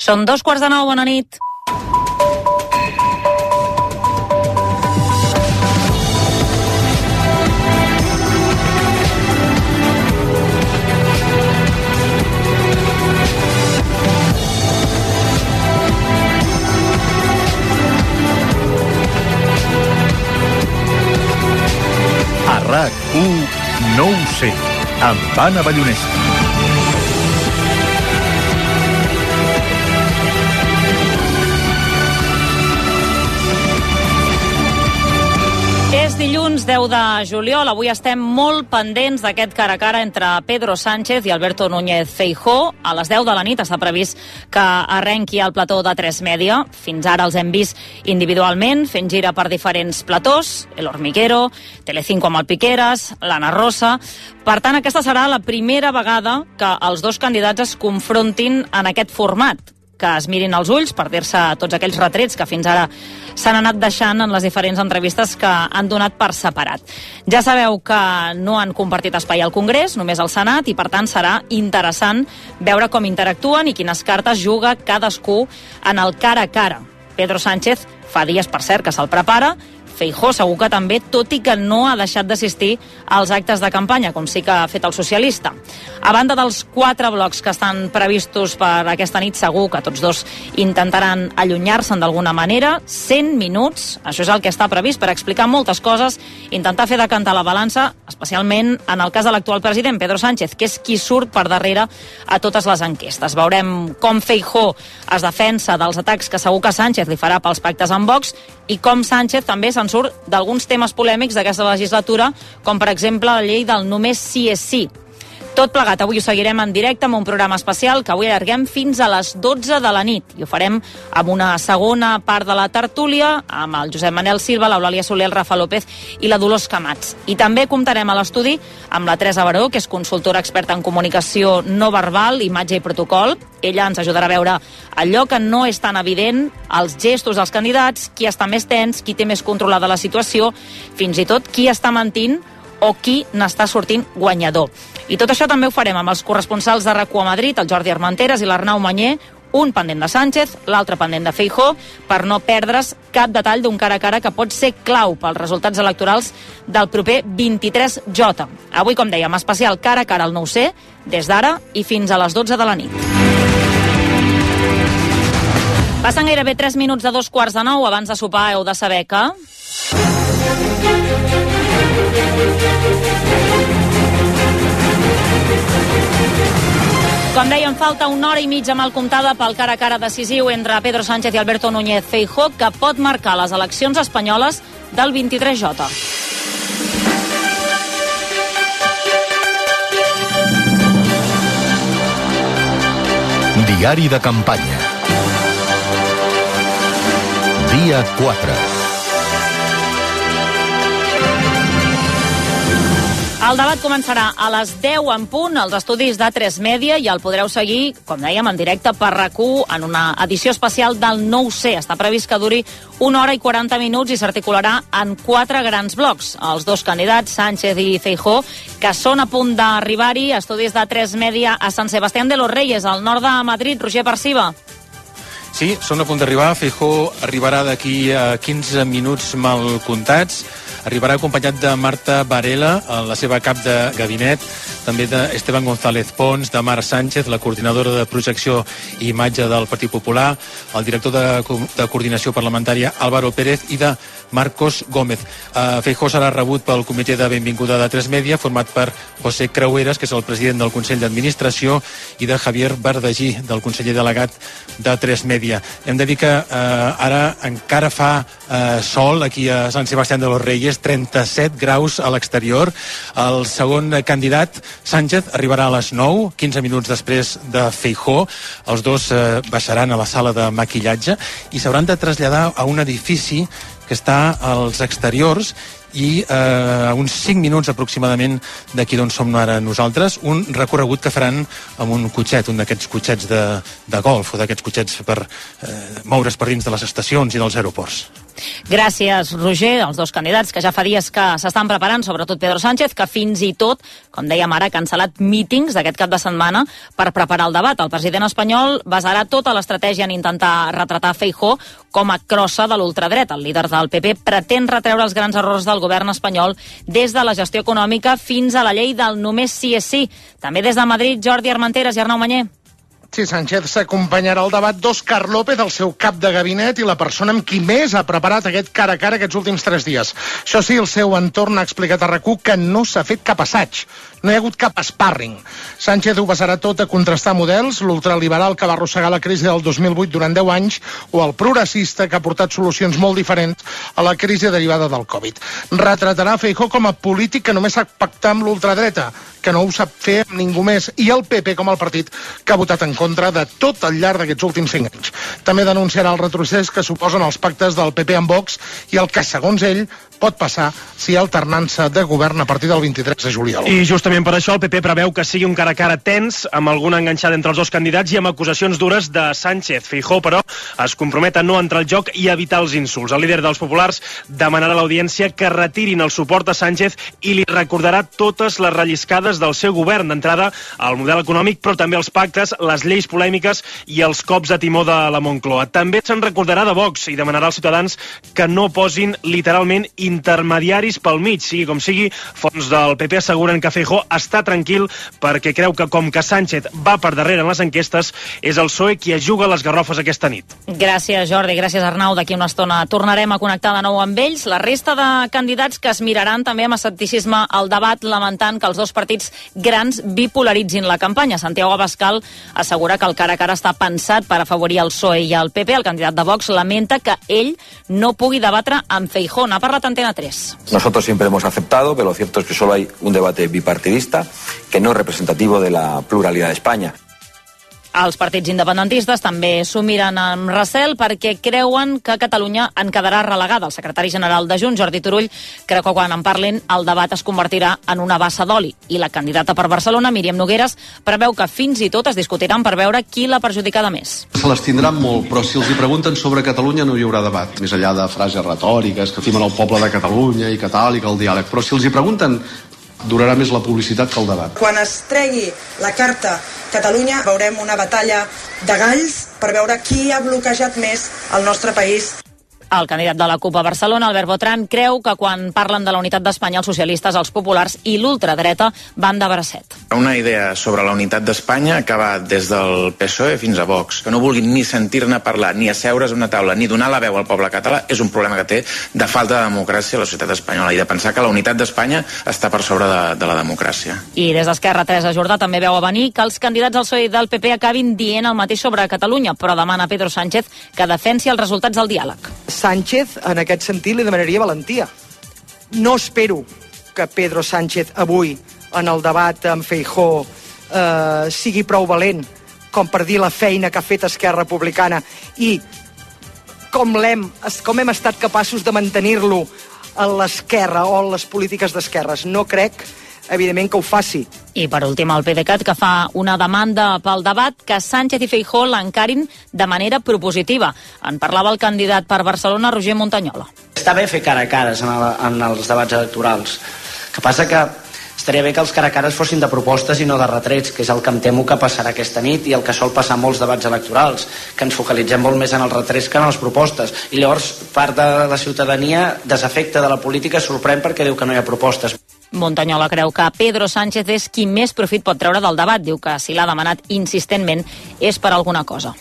Són 2:15, bona nit. A RAC1 no ho sé, amb Anna Ballonesta. És dilluns 10 de juliol. Avui estem molt pendents d'aquest cara a cara entre Pedro Sánchez i Alberto Núñez Feijóo. A les 10 de la nit està previst que arrenqui el plató de 3 Media. Fins ara els hem vist individualment, fent gira per diferents platós, El Hormiguero, Telecinco amb el Piqueras, l'Anna Rosa. Per tant, aquesta serà la primera vegada que els dos candidats es confrontin en aquest format, que es mirin als ulls per dir-se tots aquells retrets que fins ara s'han anat deixant en les diferents entrevistes que han donat per separat. Ja sabeu que no han compartit espai al Congrés, només al Senat, i per tant serà interessant veure com interactuen i quines cartes juga cadascú en el cara a cara. Pedro Sánchez fa dies, per cert, que se'l prepara. Feijóo segur que també, tot i que no ha deixat d'assistir als actes de campanya, com sí que ha fet el socialista. A banda dels 4 blocs que estan previstos per aquesta nit, segur que tots dos intentaran allunyar-se'n d'alguna manera. 100 minuts, això és el que està previst per explicar moltes coses, intentar fer decantar la balança, especialment en el cas de l'actual president, Pedro Sánchez, que és qui surt per darrere a totes les enquestes. Veurem com Feijóo es defensa dels atacs que segur que Sánchez li farà pels pactes amb Vox i com Sánchez també se'n surt d'alguns temes polèmics d'aquesta legislatura, com per exemple la llei del només sí és sí. Tot plegat, avui ho seguirem en directe amb un programa especial que avui allarguem fins a les 12 de la nit. I ho farem amb una segona part de la tertúlia, amb el Josep Manel Silva, l'Eulàlia Soler, el Rafa López i la Dolors Camats. I també comptarem a l'estudi amb la Teresa Baró, que és consultora experta en comunicació no verbal, imatge i protocol. Ella ens ajudarà a veure allò que no és tan evident, els gestos dels candidats, qui està més tens, qui té més controlada la situació, fins i tot qui està mentint o qui n'està sortint guanyador. I tot això també ho farem amb els corresponsals de RAC1 a Madrid, el Jordi Armenteres i l'Arnau Manyer, un pendent de Sánchez, l'altre pendent de Feijóo, per no perdre's cap detall d'un cara a cara que pot ser clau pels resultats electorals del proper 23J. Avui, com dèiem, especial cara a cara al no ho sé, des d'ara i fins a les 12 de la nit. Passen gairebé 3 minuts de 8:45. Abans de sopar heu de saber que... Com dèiem, falta 1 hora i mitja mal comptada pel cara a cara decisiu entre Pedro Sánchez i Alberto Núñez Feijóo, que pot marcar les eleccions espanyoles del 23J. Diari de campanya. Dia 4. El debat començarà a les 10 en punt als estudis de 3 Media i el podreu seguir, com dèiem, en directe per RAC1 en una edició especial del No ho sé. Està previst que duri 1 hora i 40 minuts i s'articularà en 4 grans blocs. Els dos candidats, Sánchez i Feijóo, que són a punt d'arribar-hi a estudis de 3 Media a Sant Sebastián de los Reyes, al nord de Madrid. Roger Perciba. Sí, són a punt d'arribar. Feijóo arribarà d'aquí a 15 minuts mal comptats. Arribarà acompanyat de Marta Varela, la seva cap de gabinet, també d'Esteban González Pons, de Mar Sánchez, la coordinadora de projecció i imatge del Partit Popular, el director de coordinació parlamentària Álvaro Pérez i de Marcos Gómez. Feijóo serà rebut pel comitè de benvinguda de 3 Media, format per José Creueras, que és el president del Consell d'Administració, i de Javier Bardagí, del conseller delegat de 3 Media. Hem de dir que ara encara fa sol aquí a Sant Sebastián de los Reyes, 37 graus a l'exterior. El segon candidat, Sánchez, arribarà a les 9, 15 minuts després de Feijóo. Els dos baixaran a la sala de maquillatge i s'hauran de traslladar a un edifici que està als exteriors i uns 5 minuts aproximadament d'aquí d'on som ara nosaltres, un recorregut que faran amb un cotxet, un d'aquests cotxets de golf o d'aquests cotxets per moure's per dins de les estacions i dels aeroports. Gràcies, Roger. Els dos candidats que ja fa dies que s'estan preparant, sobretot Pedro Sánchez, que fins i tot, com dèiem ara, ha cancel·lat mítings d'aquest cap de setmana per preparar el debat. El president espanyol basarà tota l'estratègia en intentar retratar Feijóo com a crossa de l'ultradreta. El líder del PP pretén retreure els grans errors del govern espanyol des de la gestió econòmica fins a la llei del només sí és sí. També des de Madrid, Jordi Armenteres i Arnau Manyer. Sí, Sánchez s'acompanyarà al debat d'Òscar López, el seu cap de gabinet i la persona amb qui més ha preparat aquest cara a cara aquests últims 3 dies. Això sí, el seu entorn ha explicat a RAC1 que no s'ha fet cap assaig. No hi ha hagut cap sparring. Sánchez ho basarà tot a contrastar models, l'ultraliberal que va arrossegar la crisi del 2008 durant 10 anys o el progressista que ha portat solucions molt diferents a la crisi derivada del Covid. Retratarà Feijóo com a polític que només sap pactar amb l'ultradreta, que no ho sap fer amb ningú més, i el PP com el partit que ha votat en contra de tot al llarg d'aquests últims 5 anys. També denunciarà el retrocés que suposen els pactes del PP amb Vox i el que, segons ell, pot passar si hi ha alternança de govern a partir del 23 de juliol. I justament per això el PP preveu que sigui un cara a cara tens, amb alguna enganxada entre els dos candidats i amb acusacions dures de Sánchez. Feijóo, però, es compromet a no entrar al joc i evitar els insults. El líder dels populars demanarà a l'audiència que retirin el suport a Sánchez i li recordarà totes les relliscades del seu govern, d'entrada al model econòmic, però també els pactes, les lleis polèmiques i els cops de timó de la Moncloa. També se'n recordarà de Vox i demanarà als ciutadans que no posin literalment intermediaris pel mig. Sigui com sigui, fons del PP asseguren que Feijóo està tranquil perquè creu que com que Sánchez va per darrere en les enquestes, és el PSOE qui es juga les garrofes aquesta nit. Gràcies, Jordi. Gràcies, Arnau. D'aquí una estona tornarem a connectar de nou amb ells. La resta de candidats que es miraran també amb escepticisme al debat, lamentant que els dos partits grans bipolaritzin la campanya. Santiago Abascal assegura que el cara a cara està pensat per afavorir el PSOE i el PP. El candidat de Vox lamenta que ell no pugui debatre amb Feijóo. N'ha parlat Antena 3. Nosotros siempre hemos aceptado, pero lo cierto es que solo hay un debate bipartidista que no es representativo de la pluralidad de España. Els partits independentistes també s'ho miren amb recel perquè creuen que Catalunya en quedarà relegada. El secretari general de Junts, Jordi Turull, creu que quan en parlin el debat es convertirà en una bassa d'oli. I la candidata per Barcelona, Míriam Nogueras, preveu que fins i tot es discutiran per veure qui l'ha perjudicada més. Se les tindran molt, però si els hi pregunten sobre Catalunya no hi haurà debat. Més enllà de frases retòriques que fimen el poble de Catalunya i que tal, i que el diàleg. Però si els hi pregunten, durarà més la publicitat que el debat. Quan es tregui la carta Catalunya veurem una batalla de galls per veure qui ha bloquejat més el nostre país. El candidat de la CUP a Barcelona, Albert Botran, creu que quan parlen de la unitat d'Espanya els socialistes, els populars i l'ultradreta van de bracet. Una idea sobre la unitat d'Espanya acaba des del PSOE fins a Vox. Que no vulguin ni sentir-ne parlar, ni asseure's a una taula, ni donar la veu al poble català és un problema que té de falta de democràcia a la societat espanyola i de pensar que la unitat d'Espanya està per sobre de la democràcia. I des d'Esquerra, Teresa Jordà també veu a venir que els candidats al PSOE i del PP acabin dient el mateix sobre Catalunya, però demana a Pedro Sánchez que defensi els resultats del diàleg. Sánchez, en aquest sentit, li demanaria valentia. No espero que Pedro Sánchez avui, en el debat amb Feijóo, sigui prou valent com per dir la feina que ha fet Esquerra Republicana i com hem estat capaços de mantenir-lo a l'esquerra o en les polítiques d'esquerres. No crec, evidentment, que ho faci. I per últim, el PDeCAT, que fa una demanda pel debat que Sánchez i Feijóo l'encarin de manera propositiva. En parlava el candidat per Barcelona, Roger Montañola. Està bé fer cara a cares en els debats electorals. El que passa que estaria bé que els cara a cares fossin de propostes i no de retrets, que és el que em temo que passarà aquesta nit i el que sol passar en molts debats electorals, que ens focalitzem molt més en els retrets que en les propostes. I llavors part de la ciutadania desafecta de la política, sorprèn perquè diu que no hi ha propostes. Montañola creu que Pedro Sánchez és qui més profit pot treure del debat. Diu que si l'ha demanat insistentment és per alguna cosa.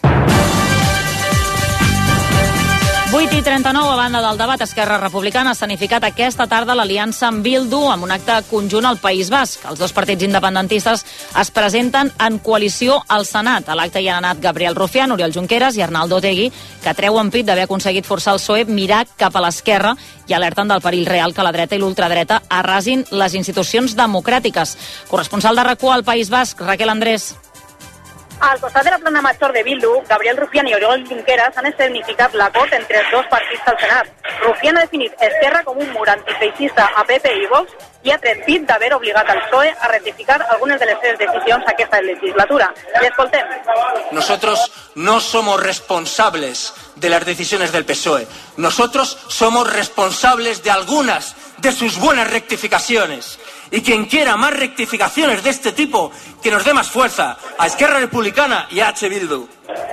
8:39, a banda del debat, Esquerra Republicana ha escenificat aquesta tarda l'aliança amb Bildu amb un acte conjunt al País Basc. Els dos partits independentistes es presenten en coalició al Senat. A l'acte hi han anat Gabriel Rufián, Oriol Junqueras i Arnaldo Otegi, que treuen pit d'haver aconseguit forçar el PSOE mirar cap a l'esquerra i alerten del perill real que la dreta i l'ultradreta arrasin les institucions democràtiques. Corresponsal de RAC1 al País Basc, Raquel Andrés. Al costat de la plana major de Bildu, Gabriel Rufián i Oriol Junqueras han escenificat l'acord entre els dos partits al Senat. Rufián ha definit Esquerra com un mur antifeixista a PP i Vox i ha tret pit d'haver obligat al PSOE a rectificar algunes de les seves decisions aquesta legislatura. L'escoltem. Nosotros no somos responsables de las decisiones del PSOE. Nosotros somos responsables de algunas de sus buenas rectificaciones. Y quien quiera más rectificaciones de este tipo, que nos dé más fuerza a Esquerra Republicana y a H. Bildu.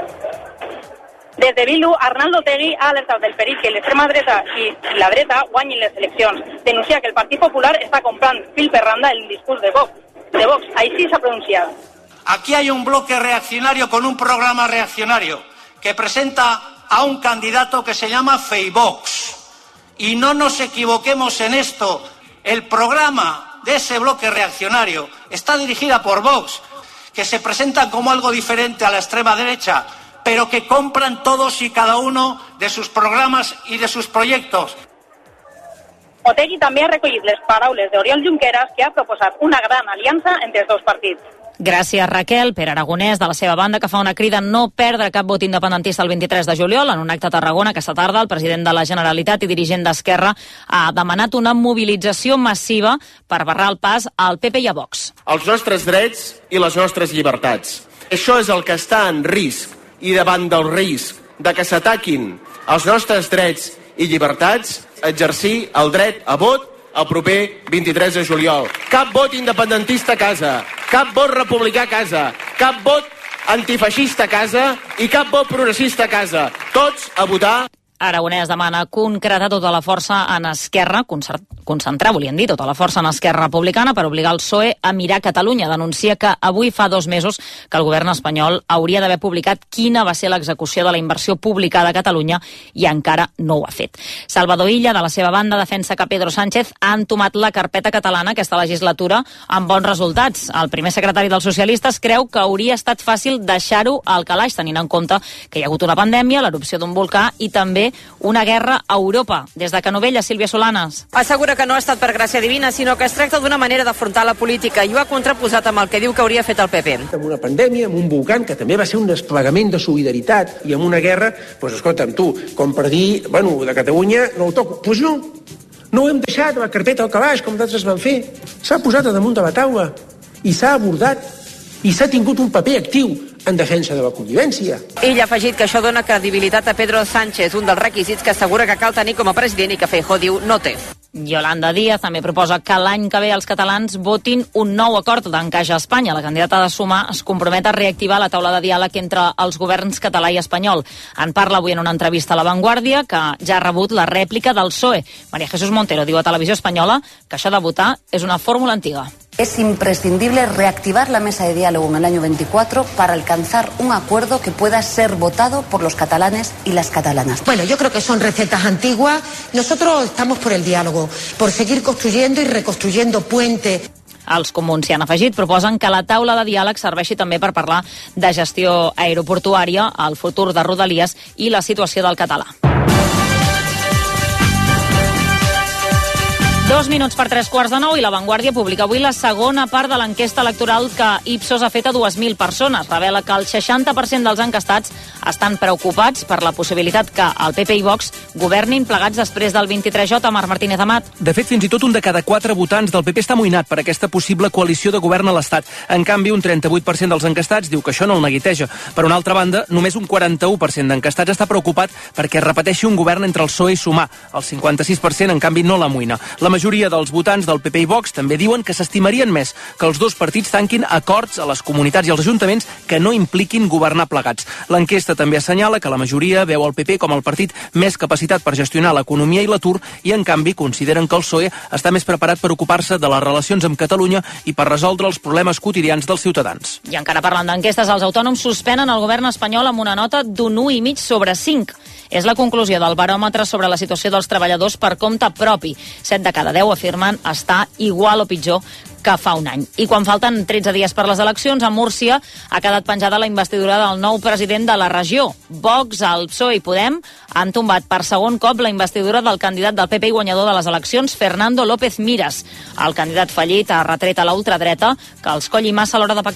Des de Bildu, Arnaldo Otegi ha alertat del perill que l'extrema dreta i la dreta guanyin les eleccions. Denuncia que el Partit Popular està comprant fil per randa el discurs de Vox. Així s'ha pronunciat. Aquí hay un bloque reaccionario con un programa reaccionario que presenta a un candidato que se llama Feivox. Y no nos equivoquemos en esto. El programa de ese bloque reaccionario está dirigida por Vox, que se presenta como algo diferente a la extrema derecha, pero que compran todos y cada uno de sus programas y de sus proyectos. Otegi també ha recollit les paraules d'Oriol Junqueras, que ha proposat una gran aliança entre els dos partits. Gràcies, Raquel. Pere Aragonès, de la seva banda, que fa una crida a no perdre cap vot independentista el 23 de juliol. En un acte a Tarragona aquesta tarda, el president de la Generalitat i dirigent d'Esquerra ha demanat una mobilització massiva per barrar el pas al PP i a Vox. Els nostres drets i les nostres llibertats. Això és el que està en risc, i davant del risc de que s'ataquin els nostres drets i llibertats, exercir el dret a vot el proper 23 de juliol. Cap vot independentista a casa, cap vot republicà a casa, cap vot antifeixista a casa i cap vot progressista a casa. Tots a votar. Aragonès demana concretar tota la força en Esquerra, concentrar, volien dir, tota la força en Esquerra Republicana per obligar el PSOE a mirar Catalunya. Denuncia que avui fa 2 mesos que el govern espanyol hauria d'haver publicat quina va ser l'execució de la inversió publicada a Catalunya i encara no ho ha fet. Salvador Illa, de la seva banda, defensa que Pedro Sánchez ha entomat la carpeta catalana aquesta legislatura amb bons resultats. El primer secretari dels socialistes creu que hauria estat fàcil deixar-ho al calaix, tenint en compte que hi ha hagut una pandèmia, l'erupció d'un volcà i també una guerra a Europa. Des de Canovella, Sílvia Solanes. Assegura que no ha estat per gràcia divina, sinó que es tracta d'una manera d'afrontar la política i ho ha contraposat amb el que diu que hauria fet el PP. Amb una pandèmia, amb un volcà, que també va ser un desplegament de solidaritat, i amb una guerra, doncs escolta'm, tu, com per dir, bueno, de Catalunya no ho toco. Doncs no ho hem deixat a la carpeta al calaix, com d'altres van fer. S'ha posat a damunt de la taula i s'ha abordat i s'ha tingut un paper actiu en defensa de la convivència. Ell ha afegit que això dona credibilitat a Pedro Sánchez, un dels requisits que assegura que cal tenir com a president i que Feijóo diu no té. Yolanda Díaz també proposa que l'any que ve els catalans votin un nou acord d'encaix a Espanya. La candidata de Sumar es compromet a reactivar la taula de diàleg entre els governs català i espanyol. En parla avui en una entrevista a La Vanguardia, que ja ha rebut la rèplica del PSOE. María Jesús Montero diu a Televisió Espanyola que això de votar és una fórmula antiga. Es imprescindible reactivar la mesa de diálogo en el año 24 para alcanzar un acuerdo que pueda ser votado por los catalanes y las catalanas. Bueno, yo creo que son recetas antiguas. Nosotros estamos por el diálogo, por seguir construyendo y reconstruyendo puentes. Els comuns s'hi han afegit, proposen que la taula de diàleg serveixi també per parlar de gestió aeroportuària, el futur de Rodalies i la situació del català. 2 minuts per 3:15 i La Vanguardia publica avui la segona part de l'enquesta electoral que Ipsos ha fet a 2.000 persones. Revela que el 60% dels encastats estan preocupats per la possibilitat que el PP i Vox governin plegats després del 23J. Marc Martínez Amat. De fet, fins i tot un de cada 4 votants del PP està amoïnat per aquesta possible coalició de govern a l'Estat. En canvi, un 38% dels encastats diu que això no el neguiteja. Per una altra banda, només un 41% d'encastats està preocupat perquè es repeteixi un govern entre el PSOE i Sumar. El 56%, en canvi, no l'amoïna. La majoria dels votants del PP i Vox també diuen que s'estimarien més que els dos partits tanquin acords a les comunitats i als ajuntaments que no impliquin governar plegats. L'enquesta també assenyala que la majoria veu el PP com el partit més capacitat per gestionar l'economia i l'atur i, en canvi, consideren que el PSOE està més preparat per ocupar-se de les relacions amb Catalunya i per resoldre els problemes quotidians dels ciutadans. I encara parlant d'enquestes, els autònoms suspenen el govern espanyol amb una nota d'un 1,5 sobre 5. És la conclusió del baròmetre sobre la situació dels treballadors per compte propi. 7 de cada 10 afirmen estar igual o pitjor que fa un any. I quan falten 13 dies per les eleccions, a Múrcia ha quedat penjada la investidura del nou president de la regió. Vox, el PSOE i Podem han tombat per segon cop la investidura del candidat del PP i guanyador de les eleccions, Fernando López Miras. El candidat fallit ha retret a la ultradreta que els colli massa a l'hora de pactar.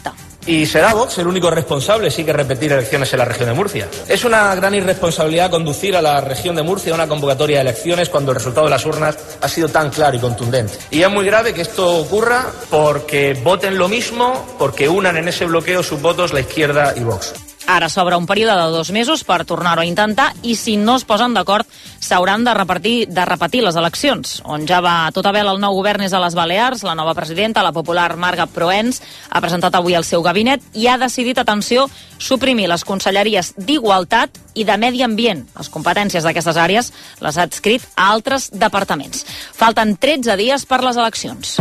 Y será Vox el único responsable si hay que repetir elecciones en la región de Murcia. Es una gran irresponsabilidad conducir a la región de Murcia a una convocatoria de elecciones cuando el resultado de las urnas ha sido tan claro y contundente. Y es muy grave que esto ocurra porque voten lo mismo, porque unan en ese bloqueo sus votos la izquierda y Vox. Ara s'obre un període de 2 mesos per tornar-ho a intentar i si no es posen d'acord s'hauran de repetir les eleccions. On ja va tot a vela el nou govern és a les Balears. La nova presidenta, la popular Marga Proens, ha presentat avui el seu gabinet i ha decidit, atenció, suprimir les conselleries d'Igualtat i de Medi Ambient. Les competències d'aquestes àrees les ha adscrit a altres departaments. Falten 13 dies per les eleccions.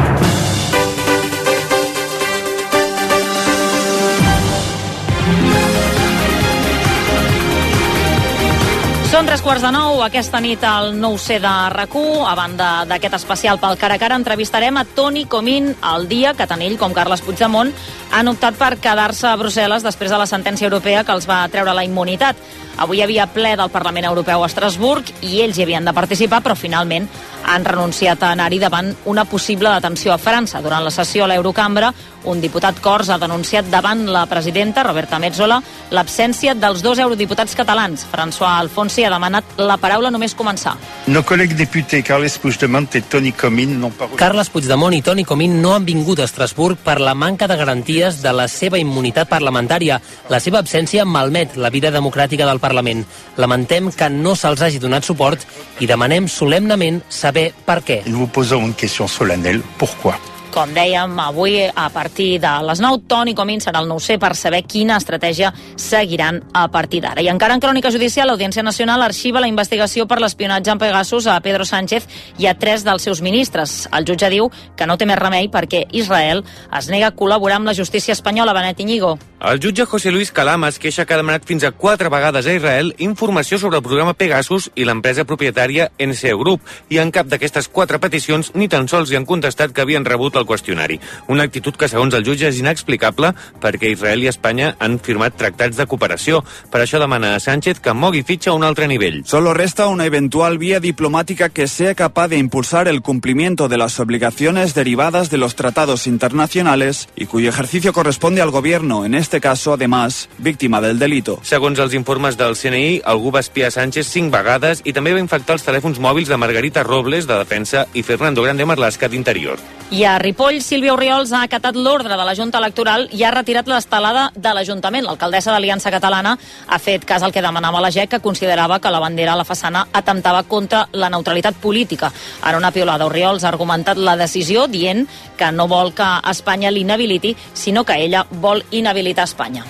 Són 8:45, aquesta nit al 9C de RAC1. A banda d'aquest especial pel Cara a Cara, entrevistarem a Toni Comín al dia que tant ell com Carles Puigdemont han optat per quedar-se a Brussel·les després de la sentència europea que els va treure la immunitat. Avui hi havia ple del Parlament Europeu a Estrasburg i ells hi havien de participar, però finalment han renunciat a anar-hi davant una possible detenció a França. Durant la sessió a l'Eurocambra, un diputat Corts ha denunciat davant la presidenta, Roberta Metsola, l'absència dels 2 eurodiputats catalans. François Alfonsi ha demanat la paraula només començar. Nos collègues députés Carles Puigdemont et Toni Comín n'ont pas... Carles Puigdemont i Toni Comín no han vingut a Estrasburg per la manca de garanties de la seva immunitat parlamentària. La seva absència malmet la vida democràtica del Parlament. Lamentem que no se'ls hagi donat suport i demanem solemnament saber per què. Nous vous posons une question solennelle. Pourquoi? Com dèiem, avui a partir de les 9, Toni Comín serà el 9C per saber quina estratègia seguiran a partir d'ara. I encara en crònica judicial, l'Audiència Nacional arxiva la investigació per l'espionatge en Pegasus a Pedro Sánchez i a 3 dels seus ministres. El jutge diu que no té més remei perquè Israel es nega a col·laborar amb la justícia espanyola. Benet Iñigo. El jutge José Luis Calama es queixa que ha demanat fins a 4 vegades a Israel informació sobre el programa Pegasus i l'empresa propietària NCO Group, i en cap d'aquestes 4 peticions ni tan sols hi han contestat que havien rebut el qüestionari. Una actitud que, segons el jutge, és inexplicable perquè Israel i Espanya han firmat tractats de cooperació. Per això demana a Sánchez que mogui fitxa a un altre nivell. Solo resta una eventual vía diplomática que sea capaz de impulsar el cumplimiento de las obligaciones derivadas de los tratados internacionales y cuyo ejercicio corresponde al gobierno, en este caso, además, víctima del delito. Segons els informes del CNI, algú va espiar Sánchez 5 vegades i també va infectar els telèfons mòbils de Margarita Robles, de Defensa, i Fernando Grande Marlaska, d'Interior. I a Ripoll, Sílvia Orriols ha acatat l'ordre de la Junta Electoral i ha retirat l'estelada de l'Ajuntament. L'alcaldessa d'Aliança Catalana ha fet cas al que demanava la GEC, que considerava que la bandera a la façana atemptava contra la neutralitat política. Ara una piolada. Orriols ha argumentat la decisió dient que no vol que Espanya l'inhabiliti, sinó que ella vol inhabilitar Espanya.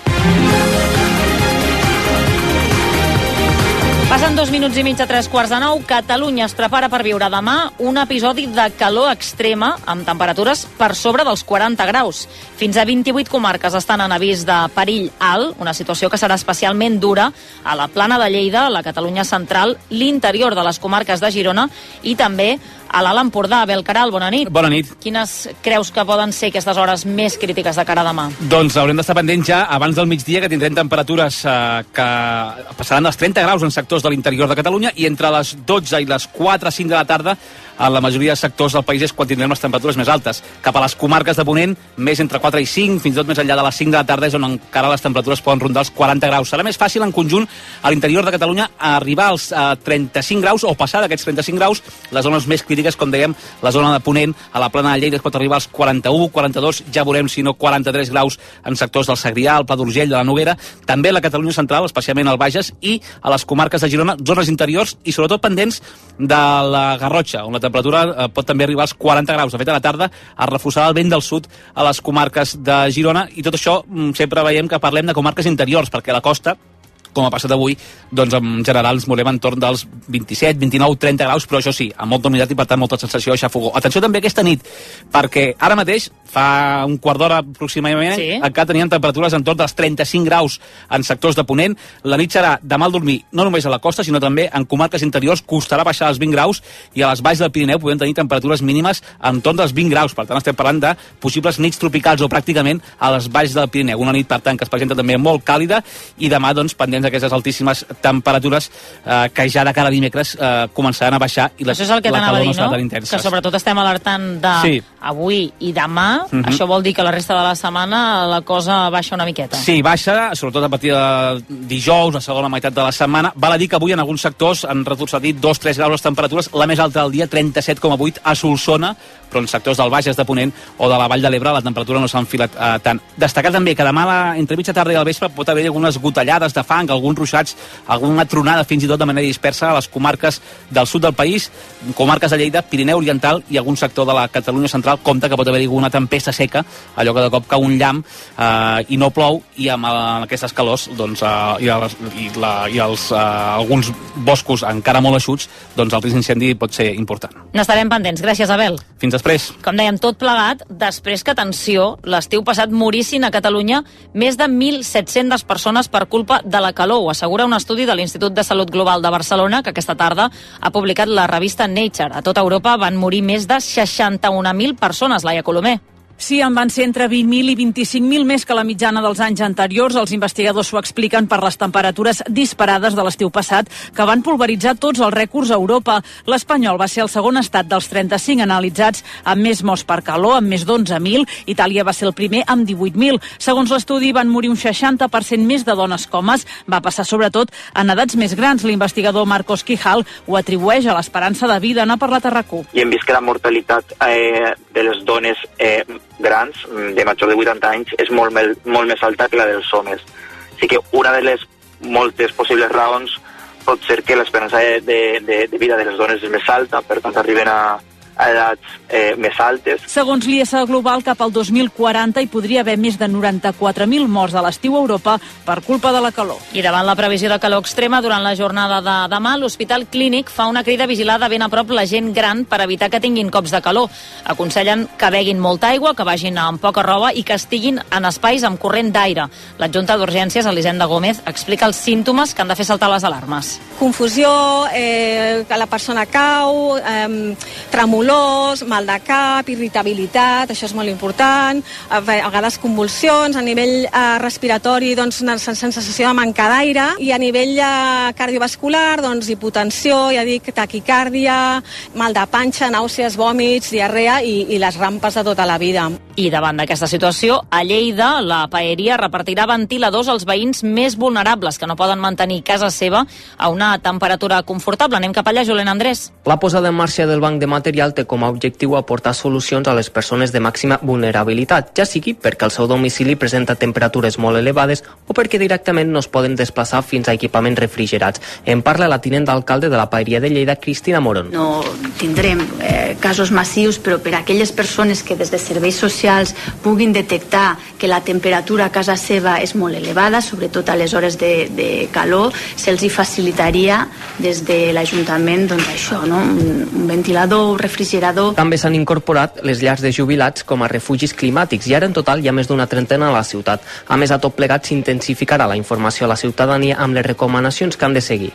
Passen 2 minuts i mig a 9:03. Catalunya es prepara per viure demà un episodi de calor extrema amb temperatures per sobre dels 40 graus. Fins a 28 comarques estan en avís de perill alt, una situació que serà especialment dura a la Plana de Lleida, la Catalunya central, l'interior de les comarques de Girona i també a l'Alt Empordà. Abel Caral, bona nit. Bona nit. Quines creus que poden ser aquestes hores més crítiques de cara a demà? Doncs haurem d'estar pendents ja abans del migdia, que tindrem temperatures que passaran dels 30 graus en sectors de l'interior de Catalunya, i entre les 12 i les 4 o 5 de la tarda a la majoria de sectors del país és quan tindrem les temperatures més altes. Cap a les comarques de Ponent, més entre 4 i 5, fins i tot més enllà de les 5 de la tarda és on encara les temperatures poden rondar els 40 graus. Serà més fàcil en conjunt a l'interior de Catalunya arribar als 35 graus o passar d'aquests 35 graus. Les zones més crítiques, com dèiem, la zona de Ponent, a la Plana de Lleida es pot arribar als 41, 42, ja veurem si no 43 graus en sectors del Segrià, el Pla d'Urgell, de la Noguera, també a la Catalunya central, especialment al Bages, i a les comarques de Girona, zones interiors i sobretot pendents de la Garrotxa, on la temperatura pot també arribar als 40 graus. De fet, a la tarda es reforçarà el vent del sud a les comarques de Girona, i tot això sempre veiem que parlem de comarques interiors, perquè a la costa, com ha passat avui, doncs en general ens movem entorn dels 27, 29, 30 graus, però això sí, amb molta humitat i per tant molta sensació de xafogó. Atenció també aquesta nit, perquè ara mateix, fa un quart d'hora aproximadament, sí, encara teníem temperatures entorn dels 35 graus en sectors de Ponent. La nit serà de mal dormir, no només a la costa, sinó també en comarques interiors, costarà baixar als 20 graus, i a les valls del Pirineu podem tenir temperatures mínimes entorn dels 20 graus. Per tant, estem parlant de possibles nits tropicals o pràcticament a les valls del Pirineu. Una nit, per tant, que es presenta també molt càlida, i demà, doncs, pendents aquestes altíssimes temperatures que ja de cada dimecres començaran a baixar i la calor no serà tan intensa. Que sobretot estem alertant d'avui i demà. Això vol dir que la resta de la setmana la cosa baixa una miqueta. Sí, baixa, sobretot a partir de dijous, la segona meitat de la setmana. Val a dir que avui en alguns sectors han retrocedit 2-3 graus les temperatures, la més alta del dia 37,8 a Solsona, però en sectors del Bages de Ponent o de la Vall de l'Ebre la temperatura no s'ha enfilat tant. Destacar també que demà entre mitja tarda i al vespre pot haver algunes gotellades de fang, alguns ruixats, alguna tronada fins i tot de manera dispersa a les comarques del sud del país, comarques de Lleida, Pirineu Oriental i algun sector de la Catalunya central. Compte que pot haver alguna tempesta seca, allò que de cop cau un llamp i no plou, i amb aquestes calors alguns boscos encara molt eixuts, doncs el risc d'incendi pot ser important. N'estarem pendents. Gràcies, Abel. Fins després. Com dèiem, tot plegat, després que, atenció, l'estiu passat morissin a Catalunya més de 1.700 persones per culpa de la calor. Ho assegura un estudi de l'Institut de Salut Global de Barcelona, que aquesta tarda ha publicat la revista Nature. A tota Europa van morir més de 61.000 persones, Laia Colomer. Sí, en van ser entre 20.000 i 25.000 més que la mitjana dels anys anteriors. Els investigadors ho expliquen per les temperatures disparades de l'estiu passat, que van pulveritzar tots els rècords a Europa. L'Espanyol va ser el segon estat dels 35 analitzats amb més morts per calor, amb més d'11.000. Itàlia va ser el primer amb 18.000. Segons l'estudi, van morir un 60% més de dones que homes. Va passar sobretot en edats més grans. L'investigador Marcos Quijal ho atribueix a l'esperança de vida. N'ha parlat a RAC1. I hem vist que la mortalitat de les dones grans, de major de 80 anys, és molt més alta que la dels homes. Així que una de les moltes possibles raons pot ser que l'esperança de vida de les dones és més alta, per tant arriben a edats més altes. Segons l'IS Global, cap al 2040 hi podria haver més de 94.000 morts a l'estiu a Europa per culpa de la calor. I davant la previsió de calor extrema durant la jornada de demà, l'Hospital Clínic fa una crida a vigilar de ben a prop la gent gran per evitar que tinguin cops de calor. Aconsellen que beguin molta aigua, que vagin amb poca roba i que estiguin en espais amb corrent d'aire. L'adjunta d'Urgències, Elisenda Gómez, explica els símptomes que han de fer saltar les alarmes. Confusió, que la persona cau, tremolors, mal de cap, irritabilitat, això és molt important, a vegades convulsions, a nivell respiratori, doncs, una sensació de manca d'aire, i a nivell cardiovascular, doncs, hipotensió, ja dic, taquicàrdia, mal de panxa, nàusees, vòmits, diarrea i les rampes de tota la vida. I davant d'aquesta situació, a Lleida, la paeria repartirà ventiladors als veïns més vulnerables que no poden mantenir casa seva a una temperatura confortable. Anem cap allà, Julen Andrés. La posada en marxa del banc de material té com a objectiu aportar solucions a les persones de màxima vulnerabilitat, ja sigui perquè el seu domicili presenta temperatures molt elevades o perquè directament no es poden desplaçar fins a equipaments refrigerats. En parla la tinent d'alcalde de la paeria de Lleida, Cristina Moron. No tindrem casos massius, però per a aquelles persones que des de serveis socials puguin detectar que la temperatura a casa seva és molt elevada, sobretot a les hores de calor, se'ls hi facilitaria des de l'Ajuntament, doncs això, no? Un ventilador, un refrigerador. També s'han incorporat les llars de jubilats com a refugis climàtics i ara en total hi ha més d'una trentena a la ciutat. A més, a tot plegat s'intensificarà la informació a la ciutadania amb les recomanacions que han de seguir.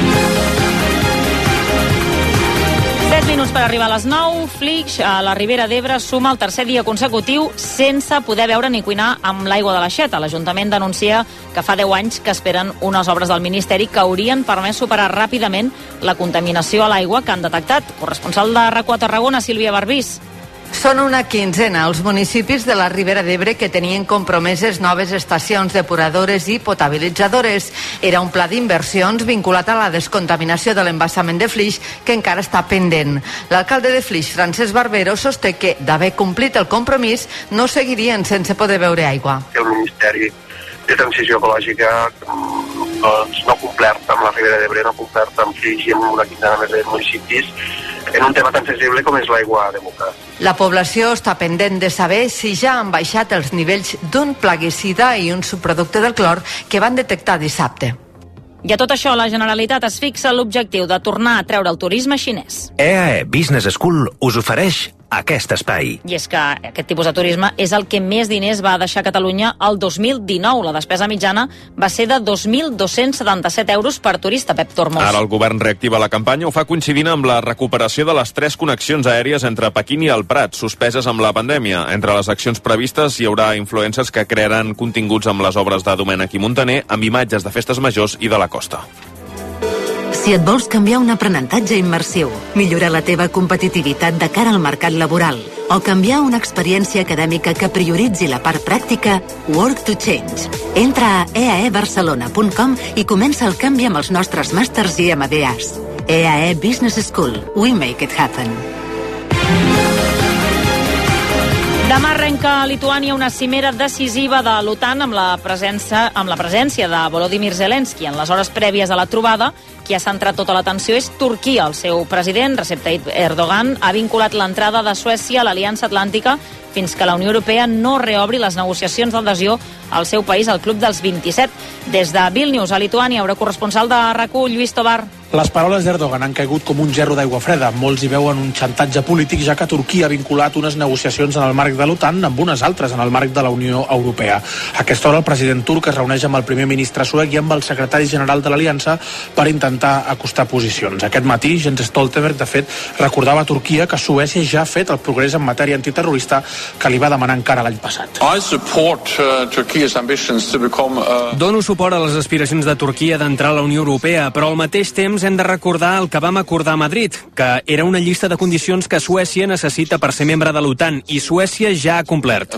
7 minuts per arribar a les 9. Flix, a la Ribera d'Ebre, suma el tercer dia consecutiu sense poder beure ni cuinar amb l'aigua de l'aixeta. L'Ajuntament denuncia que fa 10 anys que esperen unes obres del Ministeri que haurien permès superar ràpidament la contaminació a l'aigua que han detectat. Corresponsal de RAC1 a Tarragona, Sílvia Barbís. Són una quinzena els municipis de la Ribera d'Ebre que tenien compromeses noves estacions depuradores i potabilitzadores. Era un pla d'inversions vinculat a la descontaminació de l'embassament de Flix que encara està pendent. L'alcalde de Flix, Francesc Barbero, sosté que, d'haver complit el compromís, no seguirien sense poder beure aigua. El Ministeri de Transició Ecològica doncs, no complert amb la Ribera d'Ebre, no complert amb Flix i amb una quinzena més de municipis en un tema tan sensible com és l'aigua de boca. La població està pendent de saber si ja han baixat els nivells d'un plaguicida i un subproducte del clor que van detectar dissabte. I a tot això, la Generalitat es fixa l'objectiu de tornar a treure el turisme xinès. EAE Business School us ofereix aquest espai. I és que aquest tipus de turisme és el que més diners va deixar a Catalunya el 2019. La despesa mitjana va ser de 2.277 euros per turista, Pep Tormos. Ara el govern reactiva la campanya, ho fa coincidint amb la recuperació de les 3 connexions aèries entre Pequín i el Prat, suspeses amb la pandèmia. Entre les accions previstes hi haurà influencers que crearan continguts amb les obres de Domènech i Montaner, amb imatges de festes majors i de la costa. Si et vols canviar un aprenentatge immersiu, millorar la teva competitivitat de cara al mercat laboral o canviar una experiència acadèmica que prioritzi la part pràctica, Work to Change. Entra a eaebarcelona.com i comença el canvi amb els nostres màsters i MBAs. EAE Business School. We make it happen. Demà arrenca a Lituània una cimera decisiva de l'OTAN amb la presència de Volodymyr Zelensky. En les hores prèvies a la trobada, qui ha centrat tota l'atenció és Turquia. El seu president, Recep Tayyip Erdogan, ha vinculat l'entrada de Suècia a l'Aliança Atlàntica fins que la Unió Europea no reobri les negociacions d'adhesió al seu país al Club dels 27. Des de Vilnius, a Lituània, corresponsal de RAC1, Lluís Tobar. Les paraules d'Erdogan han caigut com un gerro d'aigua freda. Molts hi veuen un xantatge polític, ja que Turquia ha vinculat unes negociacions en el marc de l'OTAN amb unes altres en el marc de la Unió Europea. A aquesta hora el president turc es reuneix amb el primer ministre suec i amb el secretari general de l'Aliança per intentar acostar posicions. Aquest matí, Jens Stoltenberg, de fet, recordava a Turquia que Suècia ja ha fet el progrés en matèria antiterrorista que li va demanar encara l'any passat. Dono suport a les aspiracions de Turquia d'entrar a la Unió Europea, però al mateix temps hem de recordar el que vam acordar a Madrid, que era una llista de condicions que Suècia necessita per ser membre de l'OTAN, i Suècia ja ha complert.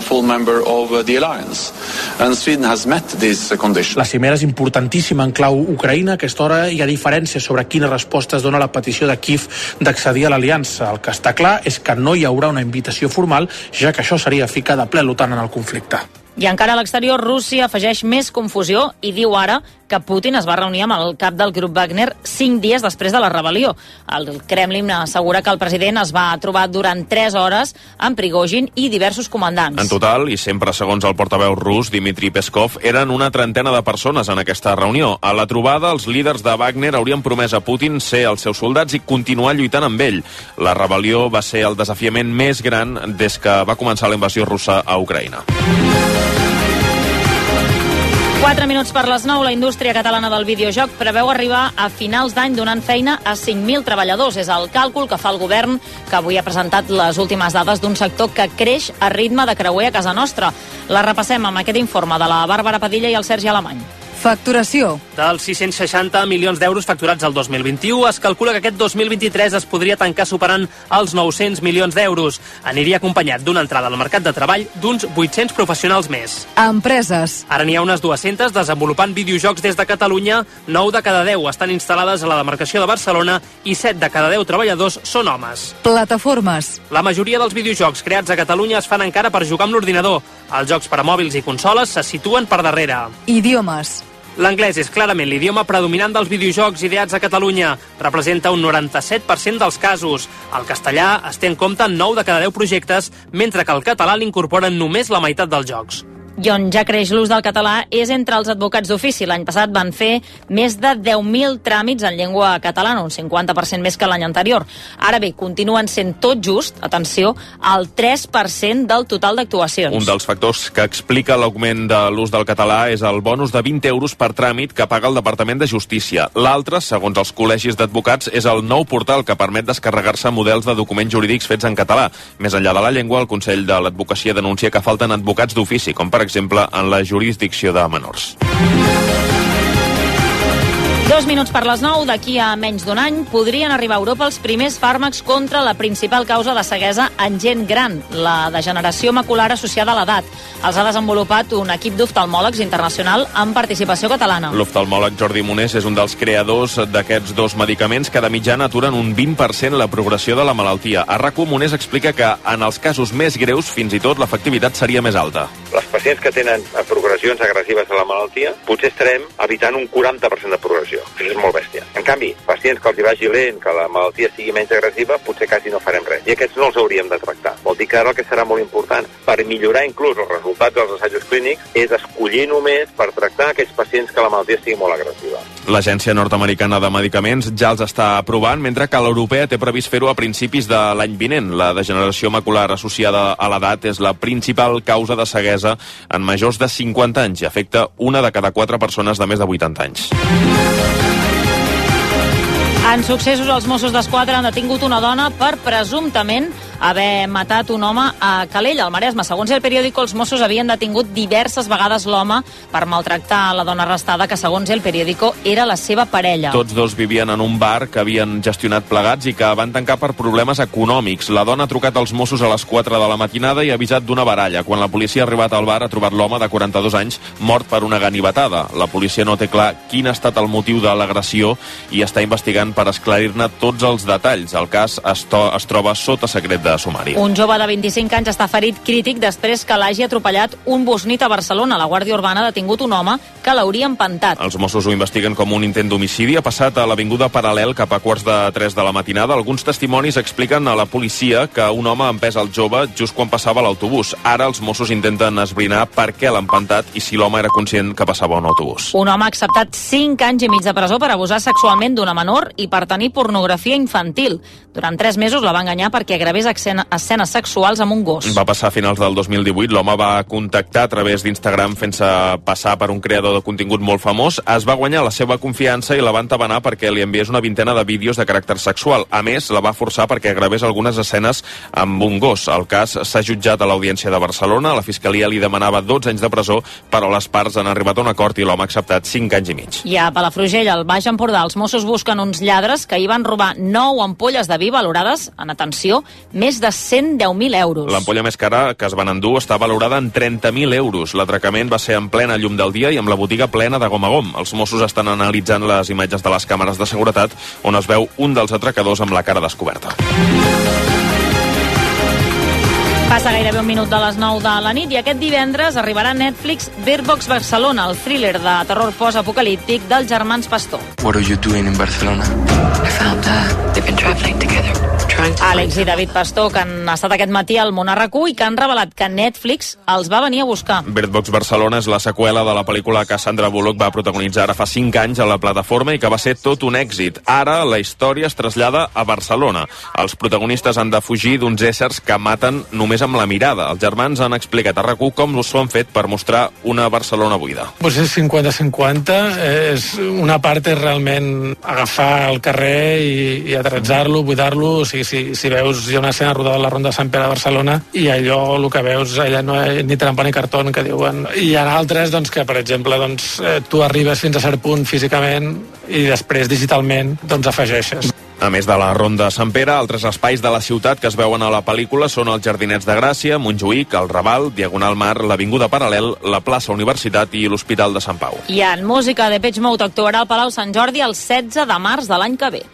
La cimera és importantíssima en clau Ucraïna. A aquesta hora hi ha diferències sobre quina resposta es dona a la petició de Kiev d'accedir a l'aliança. El que està clar és que no hi haurà una invitació formal, ja que això seria ficar de ple l'OTAN en el conflicte. I encara a l'exterior, Rússia afegeix més confusió i diu ara que Putin es va reunir amb el cap del grup Wagner 5 dies després de la rebel·lió. El Kremlin assegura que el president es va trobar durant 3 hores amb Prigozhin i diversos comandants. En total, i sempre segons el portaveu rus Dmitry Peskov, eren una trentena de persones en aquesta reunió. A la trobada, els líders de Wagner haurien promès a Putin ser els seus soldats i continuar lluitant amb ell. La rebel·lió va ser el desafiament més gran des que va començar la invasió russa a Ucraïna. 4 minuts per les 9, la indústria catalana del videojoc preveu arribar a finals d'any donant feina a 5.000 treballadors. És el càlcul que fa el govern, que avui ha presentat les últimes dades d'un sector que creix a ritme de creuer a casa nostra. La repassem amb aquest informe de la Bàrbara Padilla i el Sergi Alemany. Facturació. Dels 660 milions d'euros facturats el 2021, es calcula que aquest 2023 es podria tancar superant els 900 milions d'euros. Aniria acompanyat d'una entrada al mercat de treball d'uns 800 professionals més. Empreses. Ara n'hi ha unes 200 desenvolupant videojocs des de Catalunya, 9 de cada 10 estan instal·lades a la demarcació de Barcelona i 7 de cada 10 treballadors són homes. Plataformes. La majoria dels videojocs creats a Catalunya es fan encara per jugar amb l'ordinador. Els jocs per a mòbils i consoles se situen per darrere. Idiomes. L'anglès és clarament l'idioma predominant dels videojocs ideats a Catalunya. Representa un 97% dels casos. El castellà es té en compte en 9 de cada 10 projectes, mentre que el català l'incorporen només la meitat dels jocs. I on ja creix l'ús del català és entre els advocats d'ofici. L'any passat van fer més de 10.000 tràmits en llengua catalana, un 50% més que l'any anterior. Ara bé, continuen sent tot just, atenció, el 3% del total d'actuacions. Un dels factors que explica l'augment de l'ús del català és el bonus de 20 euros per tràmit que paga el Departament de Justícia. L'altre, segons els col·legis d'advocats, és el nou portal que permet descarregar-se models de documents jurídics fets en català. Més enllà de la llengua, el Consell de l'Advocacia denuncia que falten advocats d'ofici, com per exemple en la jurisdicció de menors. 2 minuts per les 9, d'aquí a menys d'un any podrien arribar a Europa els primers fàrmacs contra la principal causa de ceguesa en gent gran, la degeneració macular associada a l'edat. Els ha desenvolupat un equip d'oftalmòlegs internacional amb participació catalana. L'oftalmòleg Jordi Monés és un dels creadors d'aquests dos medicaments que de mitjana aturen un 20% la progressió de la malaltia. A RAC1, Monés explica que en els casos més greus fins i tot l'efectivitat seria més alta. les pacients que tenen progressions agressives de la malaltia, potser estarem evitant un 40% de progressió. Això és molt bèstia. En canvi, pacients que els hi vagi lent, que la malaltia sigui menys agressiva, potser quasi no farem res. I aquests no els hauríem de tractar. Vol dir que ara el que serà molt important per millorar inclús els resultats dels assajos clínics és escollir només per tractar aquells pacients que la malaltia sigui molt agressiva. L'Agència Nord-Americana de Medicaments ja els està aprovant, mentre que l'europea té previst fer-ho a principis de l'any vinent. La degeneració macular associada a l'edat és la principal causa de ceguesa en majors de 50 anys i afecta 1 de cada 4 persones de més de 80 anys. En successos, els Mossos d'Esquadra han detingut una dona per presumptament haver matat un home a Calella, al Maresme. Segons El Periódico, els Mossos havien detingut diverses vegades l'home per maltractar la dona arrestada, que segons El Periódico era la seva parella. Tots dos vivien en un bar que havien gestionat plegats i que van tancar per problemes econòmics. La dona ha trucat als Mossos a les 4 de la matinada i ha avisat d'una baralla. Quan la policia ha arribat al bar, ha trobat l'home de 42 anys mort per una ganivetada. La policia no té clar quin ha estat el motiu de l'agressió i està investigant per esclarir-ne tots els detalls. El cas es troba sota secret de sumari. Un jove de 25 anys està ferit crític després que l'hagi atropellat un bus-nit a Barcelona. La Guàrdia Urbana ha detingut un home que l'hauria empantat. Els Mossos ho investiguen com un intent d'homicidi. Ha passat a l'avinguda Paral·lel cap a 2:45 de la matinada. Alguns testimonis expliquen a la policia que un home ha empès el jove just quan passava l'autobús. Ara els Mossos intenten esbrinar per què l'ha empantat i si l'home era conscient que passava un autobús. Un home ha acceptat 5 anys i mig de presó per abusar sexualment d'una menor i per tenir pornografia infantil. Durant 3 mesos la va enganyar perquè gravés escenes sexuals amb un gos. Va passar a finals del 2018. L'home va contactar a través d'Instagram fent-se passar per un creador de contingut molt famós. Es va guanyar la seva confiança i la va entabanar perquè li enviés una vintena de vídeos de caràcter sexual. A més, la va forçar perquè gravés algunes escenes amb un gos. El cas s'ha jutjat a l'Audiència de Barcelona. La Fiscalia li demanava 12 anys de presó, però les parts han arribat a un acord i l'home ha acceptat 5 anys i mig. I a Palafrugell, al Baix Empordà, els Mossos busquen uns lladres que hi van robar 9 ampolles de vi valorades, en atenció, més de 110.000 euros. L'ampolla més cara que es van endur està valorada en 30.000 euros. L'atracament va ser en plena llum del dia i amb la botiga plena de gom a gom. Els Mossos estan analitzant les imatges de les càmeres de seguretat on es veu un dels atracadors amb la cara descoberta. Passa gairebé un minut de les 9 de la nit i aquest divendres arribarà a Netflix Bird Box Barcelona, el thriller de terror post-apocalíptic dels germans Pastor. What are you doing in Barcelona? I found her. They've been traveling together. Àlex i David Pastor, que han estat aquest matí al Món RQ i que han revelat que Netflix els va venir a buscar. Bird Box Barcelona és la seqüela de la pel·lícula que Sandra Bullock va protagonitzar ara fa 5 anys a la plataforma i que va ser tot un èxit. Ara la història es trasllada a Barcelona. Els protagonistes han de fugir d'uns éssers que maten només amb la mirada. Els germans han explicat a RQ com s'ho han fet per mostrar una Barcelona buida. Pues és 50-50. Una part és realment agafar el carrer i aterritzar-lo, buidar-lo. O sigui, si veus, hi ha una escena rodada a la Ronda de Sant Pere de Barcelona i allò, el que veus, allà no hi ha ni trampa ni cartó, que diuen. I hi ha altres doncs, que, per exemple, tu arribes fins a cert punt físicament i després digitalment afegeixes. A més de la Ronda de Sant Pere, altres espais de la ciutat que es veuen a la pel·lícula són els Jardinets de Gràcia, Montjuïc, el Raval, Diagonal Mar, l'Avinguda Paral·lel, la plaça Universitat i l'Hospital de Sant Pau. I en música, Depeche Mode actuarà al Palau Sant Jordi el 16 de març de l'any que ve.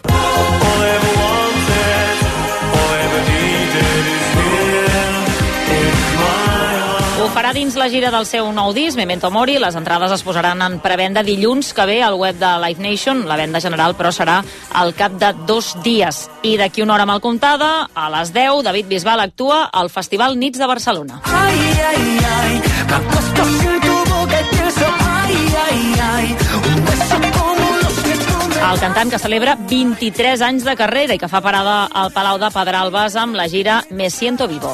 Ho farà dins la gira del seu nou disc, Memento Mori. Les entrades es posaran en prevenda dilluns que ve al web de Live Nation. La venda general, però, serà al cap de 2 dies. I d'aquí una hora mal comptada, a les 10, David Bisbal actua al Festival Nits de Barcelona. El cantant que celebra 23 anys de carrera i que fa parada al Palau de Pedralbes amb la gira Me Siento Vivo.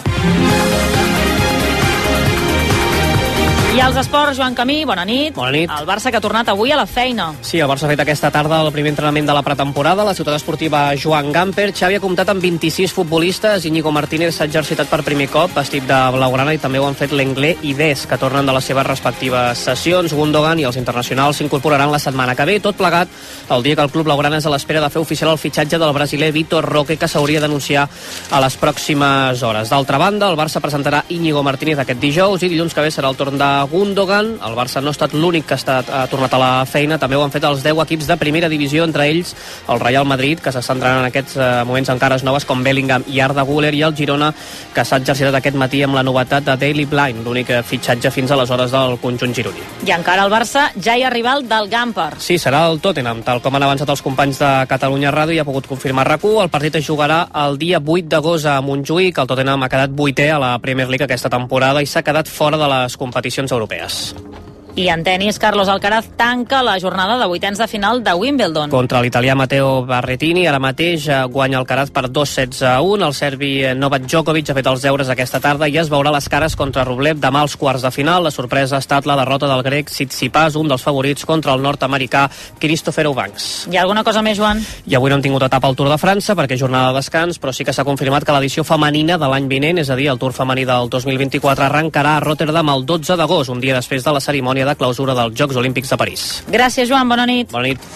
I als esports, Joan Camí, bona nit. Bona nit. El Barça que ha tornat avui a la feina. Sí, el Barça ha fet aquesta tarda el primer entrenament de la pretemporada. La ciutat esportiva Joan Gamper. Xavi ha comptat amb 26 futbolistes. Íñigo Martínez s'ha exercitat per primer cop, vestit de blaugrana, i també ho han fet Lenglet i Des, que tornen de les seves respectives sessions. Gundogan i els internacionals s'incorporaran la setmana que ve. Tot plegat el dia que el club blaugrana és a l'espera de fer oficial el fitxatge del brasiler Vitor Roque, que s'hauria d'anunciar a les pròximes hores. D'altra banda, el Barça presentarà Íñigo Martínez aquest dijous i dilluns que ve serà el torn de Gundogan. El Barça no ha estat l'únic que ha tornat a la feina, també ho han fet els 10 equips de primera divisió, entre ells el Real Madrid, que s'està entrenant en aquests moments en cares noves com Bellingham i Arda Güler, i el Girona, que s'ha exercitat aquest matí amb la novetat de Daley Blind, l'únic fitxatge fins aleshores del conjunt gironí. I encara el Barça ja hi ha rival del Gamper. Sí, serà el Tottenham, tal com han avançat els companys de Catalunya Ràdio i ha pogut confirmar RAC1. El partit es jugarà el dia 8 d'agost a Montjuïc. El Tottenham ha quedat 8è a la Premier League aquesta temporada i s'ha quedat fora de les competicions europees. I en tenis, Carlos Alcaraz tanca la jornada de vuitens de final de Wimbledon. Contra l'italià Matteo Berrettini, ara mateix guanya Alcaraz per 2-16-1. El serbi Novak Djokovic ha fet els deures aquesta tarda i es veurà les cares contra Rublev demà als quarts de final. La sorpresa ha estat la derrota del grec Tsitsipas, un dels favorits, contra el nord-americà Christopher Eubanks. Hi ha alguna cosa més, Joan? I avui no hem tingut etapa al Tour de França perquè és jornada de descans, però sí que s'ha confirmat que l'edició femenina de l'any vinent, és a dir, el Tour femení del 2024, arrencarà a Rotterdam el 12 d'agost, un dia després de la cerimònia de clausura dels Jocs Olímpics de París. Gràcies, Joan. Bona nit. Bona nit.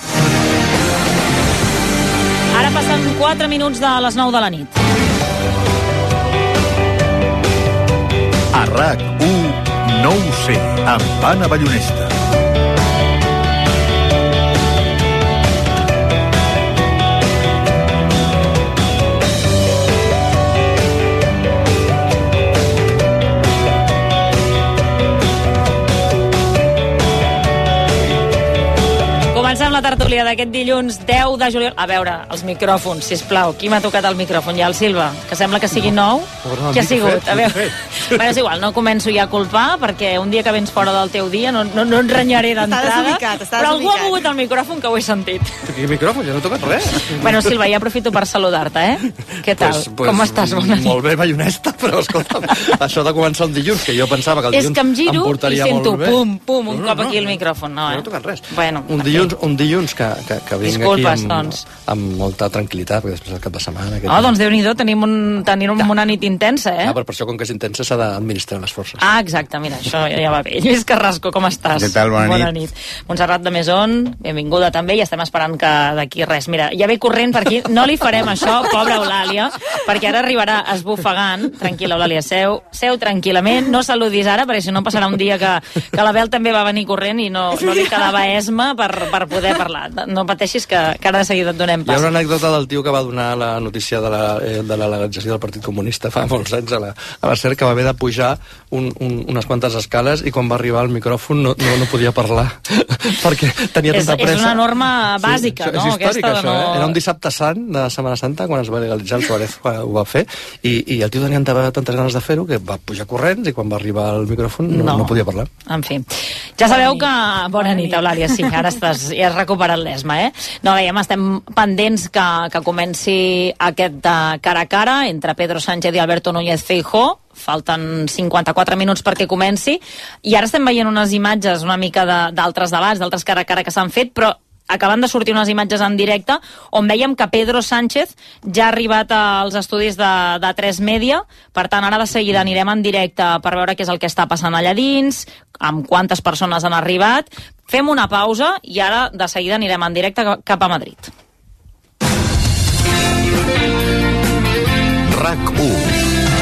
Ara passen 4 minuts de les 9 de la nit. A RAC1, no ho sé, amb Anna Ballonesta. Comencem la tertúlia d'aquest dilluns 10 de juliol. A veure, els micròfons, sisplau. Qui m'ha tocat el micròfon? Ja el Silva, que sembla que sigui nou. Què ha sigut? A veure, bueno, és igual, no començo ja a culpar, perquè un dia que vens fora del teu dia no et renyaré d'entrada. Però algú ha mogut el micròfon, que ho he sentit. Quin micròfon? Ja no he tocat res. Bueno, Silva, ja aprofito per saludar-te, Què tal? Com estàs? Bona nit. Molt bé, Ballonesta, però escolta'm, això de començar un dilluns, que jo pensava que el dilluns em portaria molt bé. És que em giro i sento pum, un cop aquí el micròfon. No he tocat res. Bueno, un dilluns que vinc disculpes, aquí amb molta tranquil·litat, perquè després del cap de setmana... Doncs Déu-n'hi-do, tenim una nit intensa, però per això, com que és intensa, s'ha d'administrar les forces. Exacte, mira, això ja va bé. Lluís Carrasco, com estàs? Què tal? Bona nit. Montserrat de Mesón, benvinguda també, i estem esperant que d'aquí res. Mira, ja ve corrent per aquí, no li farem això, pobra Eulàlia, perquè ara arribarà esbufegant. Tranquil·la, Eulàlia, seu tranquil·lament, no saludis ara, perquè si no passarà un dia que la Bel també va venir corrent i no li quedava esma per poder parlar. No pateixis, que ara de seguida et donem pas. Hi ha una anècdota del tio que va donar la notícia de la legalització del Partit Comunista fa molts anys a la SER, que va haver de pujar unes quantes escales i quan va arribar al micròfon no podia parlar perquè tenia tanta pressa. És una norma bàsica, no? És històric, això, Era un dissabte sant de Setmana Santa, quan es va legalitzar, el Suárez ho va fer, i el tio tenia tantes ganes de fer-ho que va pujar corrents i quan va arribar al micròfon no podia parlar. En fi. Ja sabeu que... Bona nit, Eulàlia, sí, ara ja has recuperat l'esma, No, veiem, estem pendents que comenci aquest de cara a cara entre Pedro Sánchez i Alberto Núñez Feijóo. Falten 54 minuts perquè comenci, i ara estem veient unes imatges una mica d'altres debats, d'altres cara a cara que s'han fet, però acaben de sortir unes imatges en directe on veiem que Pedro Sánchez ja ha arribat als estudis de 3 Media. Per tant, ara de seguida anirem en directe per veure què és el que està passant allà dins, amb quantes persones han arribat. Fem una pausa i ara de seguida anirem en directe cap a Madrid. RAC1.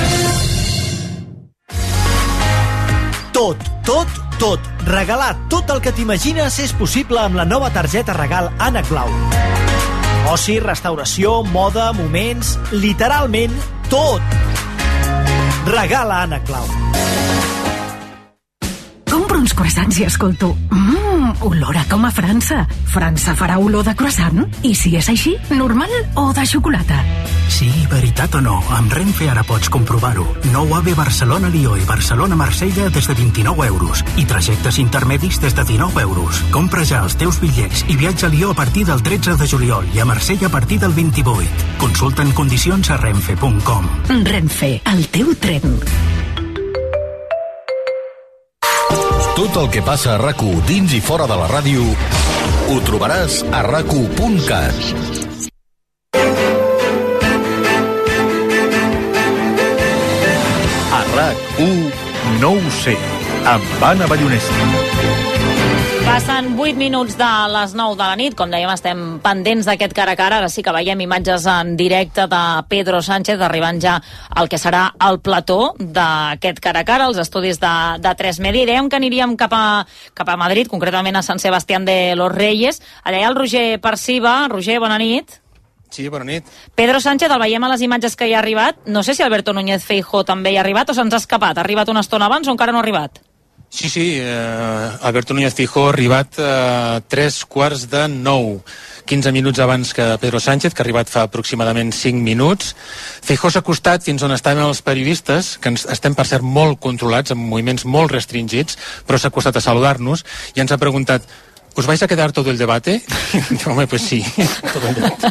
Tot. Regalar tot el que t'imagines és possible amb la nova targeta regal Ànec Blau. Oci, restauració, moda, moments, literalment tot. Regala Ànec Blau. Compro uns croissants i escolto olor a com a França. França farà olor de croissant? I si és així, normal o de xocolata? Sí, veritat o no, amb Renfe ara pots comprovar-ho. Nou AVE Barcelona-Lió i Barcelona-Marsella des de 29 euros i trajectes intermedis des de 19 euros. Compra ja els teus bitllets i viatja a Lió a partir del 13 de juliol i a Marsella a partir del 28. Consulta en condicions a renfe.com. Renfe, el teu tren. Tot el que passa a RAC1 dins i fora de la ràdio ho trobaràs a rac1.cat. A RAC1 no ho sé, amb Anna Ballonesta. Va Passen 8 minuts de les 9 de la nit. Com dèiem, estem pendents d'aquest cara a cara. Ara sí que veiem imatges en directe de Pedro Sánchez arribant ja al que serà el plató d'aquest cara a cara, als estudis de 3 Media. I dèiem que aniríem cap a Madrid, concretament a Sant Sebastián de los Reyes. Allà hi ha el Roger Perciba. Roger, bona nit. Sí, bona nit. Pedro Sánchez, el veiem a les imatges que hi ha arribat. No sé si Alberto Núñez Feijóo també hi ha arribat o se'ns ha escapat. Ha arribat una estona abans o encara no ha arribat? Sí, Alberto Núñez Feijóo ha arribat a 8:45, 15 minuts abans que Pedro Sánchez, que ha arribat fa aproximadament 5 minuts. Feijóo s'ha acostat fins on estaven els periodistes, que estem per cert molt controlats, amb moviments molt restringits, però s'ha acostat a saludar-nos i ens ha preguntat: ¿os vais a quedar todo el debate? Home, pues sí, todo el debate.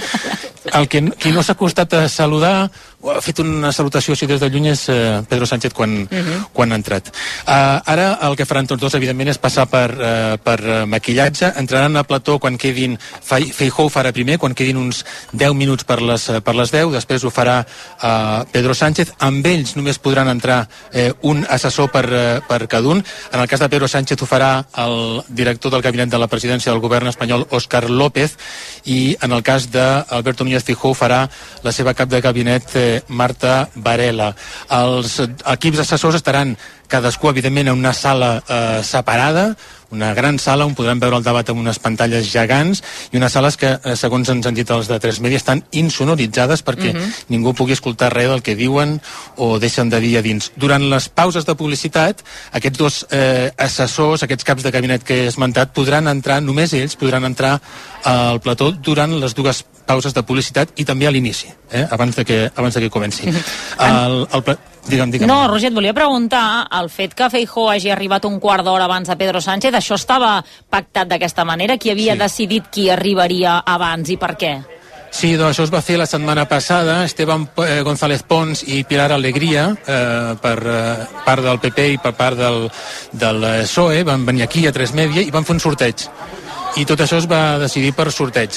Qui no s'ha acostat a saludar, ha fet una salutació així des de lluny, és Pedro Sánchez quan ha entrat. Ara el que faran tots dos, evidentment, és passar per maquillatge. Entraran a plató quan quedin... Feijóo ho farà primer, quan quedin uns 10 minuts per les 10, després ho farà Pedro Sánchez. Amb ells només podran entrar un assessor per cada un. En el cas de Pedro Sánchez ho farà el director del gabinet de la presidència del govern espanyol, Óscar López, i en el cas d'Alberto Núñez Feijóo farà la seva cap de gabinet, Marta Varela. Els equips assessors estaran cadascú, evidentment, en una sala separada, una gran sala on podran veure el debat amb unes pantalles gegants i unes sales que, segons ens han dit els de 3 Media, estan insonoritzades perquè ningú pugui escoltar res del que diuen o deixen de dir a dins. Durant les pauses de publicitat, aquests dos assessors, aquests caps de gabinet que he esmentat, podran entrar, només ells podran entrar al plató durant les dues pauses de publicitat i també a l'inici, abans de que comenci. Digue'm. No, Roger, et volia preguntar, el fet que Feijóo hagi arribat un quart d'hora abans de Pedro Sánchez, això estava pactat d'aquesta manera? Qui havia decidit qui arribaria abans i per què? Sí, doncs això es va fer la setmana passada. Esteban González Pons i Pilar Alegría, per part del PP i per part del PSOE, van venir aquí a 3 Media i van fer un sorteig. I tot això es va decidir per sorteig,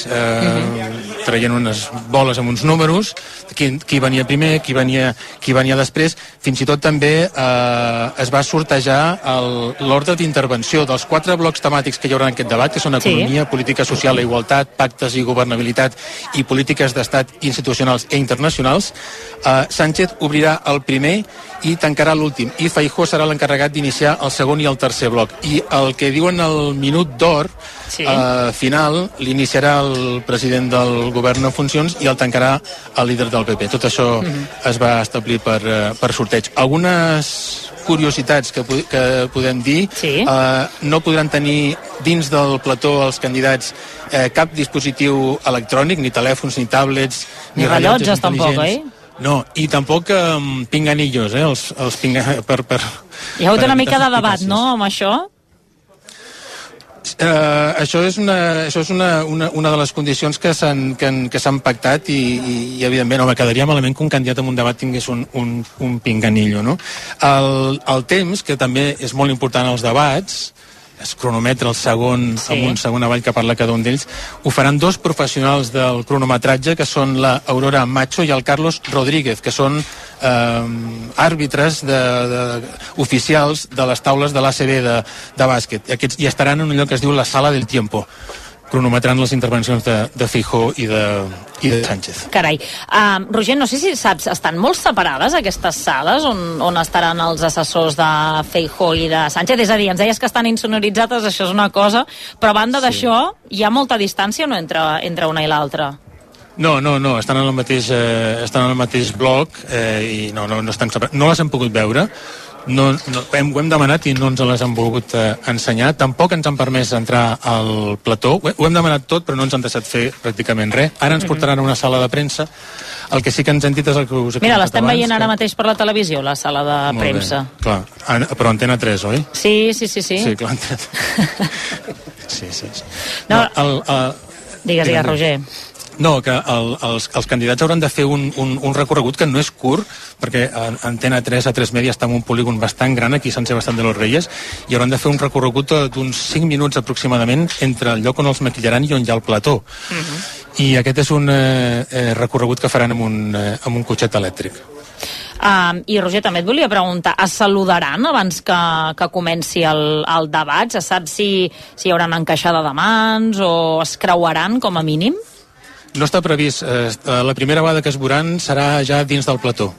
traient unes boles amb uns números, qui venia primer, qui venia després. Fins i tot també es va sortejar l'ordre d'intervenció dels 4 blocs temàtics que hi haurà en aquest debat, que són economia, política social, igualtat, pactes i governabilitat i polítiques d'estat institucionals i internacionals. Sánchez obrirà el primer i tancarà l'últim, i Feijóo serà l'encarregat d'iniciar el segon i el tercer bloc. I el que diuen el minut d'or final l'iniciarà el president del govern en funcions i el tancarà el líder del PP. Tot això es va establir per sorteig. Algunes curiositats que podem dir: no podran tenir dins del plató els candidats cap dispositiu electrònic, ni telèfons, ni tablets, ni rellotges tampoc, oi? No, i tampoc pinganillos, Hi ha hagut una mica de debat, no, amb això? Això és una de les condicions que s'han pactat i evidentment, home, quedaria malament que un candidat en un debat tingués un pinganillo, no? El temps, que també és molt important als debats, es cronometra el segon amb un segon avall que parla cada un d'ells, ho faran 2 professionals del cronometratge, que són la Aurora Macho i el Carlos Rodríguez, que són àrbitres oficials de les taules de l'ACB de bàsquet. Aquests hi estaran en un lloc que es diu la Sala del Tiempo, cronometrant les intervencions de Feijóo i de Sánchez. Carai. Roger, no sé si saps, estan molt separades aquestes sales on estaran els assessors de Feijóo i de Sánchez? És a dir, ens deies que estan insonoritzades, això és una cosa, però a banda d'això, hi ha molta distància o no entre una i l'altra? No, estan en el mateix bloc i no estan separats. No les hem pogut veure. Ho hem demanat i no ens les han volgut ensenyar. Tampoc ens han permès entrar al plató. Ho hem demanat tot, però no ens han deixat fer pràcticament res. Ara ens portaran a una sala de premsa. El que sí que ens han dit és el que us he comentat abans. Mira, l'estem veient ara mateix per la televisió, la sala de premsa. Clar, però Antena 3, oi? Sí. Sí, clar, sí. Digues, Roger. No, que els candidats hauran de fer un recorregut que no és curt, perquè Antena 3 a 3 Media està en un polígon bastant gran aquí a Sant Sebastián de los Reyes, i hauran de fer un recorregut d'uns 5 minuts aproximadament entre el lloc on els maquillaran i on hi ha el plató. I aquest és un recorregut que faran amb un cotxet elèctric. I Roger, també et volia preguntar, es saludaran abans que comenci el debat? Se sap si hi haurà una encaixada de mans o es creuaran com a mínim? No està previst. La primera vegada que es veuran serà ja dins del plató.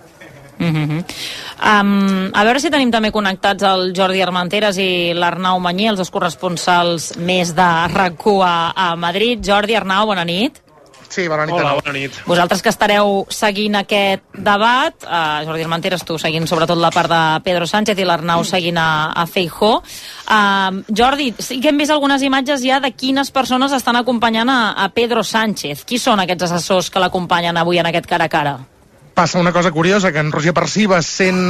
A veure si tenim també connectats el Jordi Armenteres i l'Arnau Mañé, els dos corresponsals més de RAC1 a Madrid. Jordi, Arnau, bona nit. Sí, bona nit. Hola, bona nit. Vosaltres que estareu seguint aquest debat, Jordi Armenteres, tu seguint sobretot la part de Pedro Sánchez i l'Arnau seguint a Feijóo. Jordi, sí que hem vist algunes imatges ja de quines persones estan acompanyant a Pedro Sánchez. Qui són aquests assessors que l'acompanyen avui en aquest cara a cara? Passa una cosa curiosa, que en Roger Perciba, sent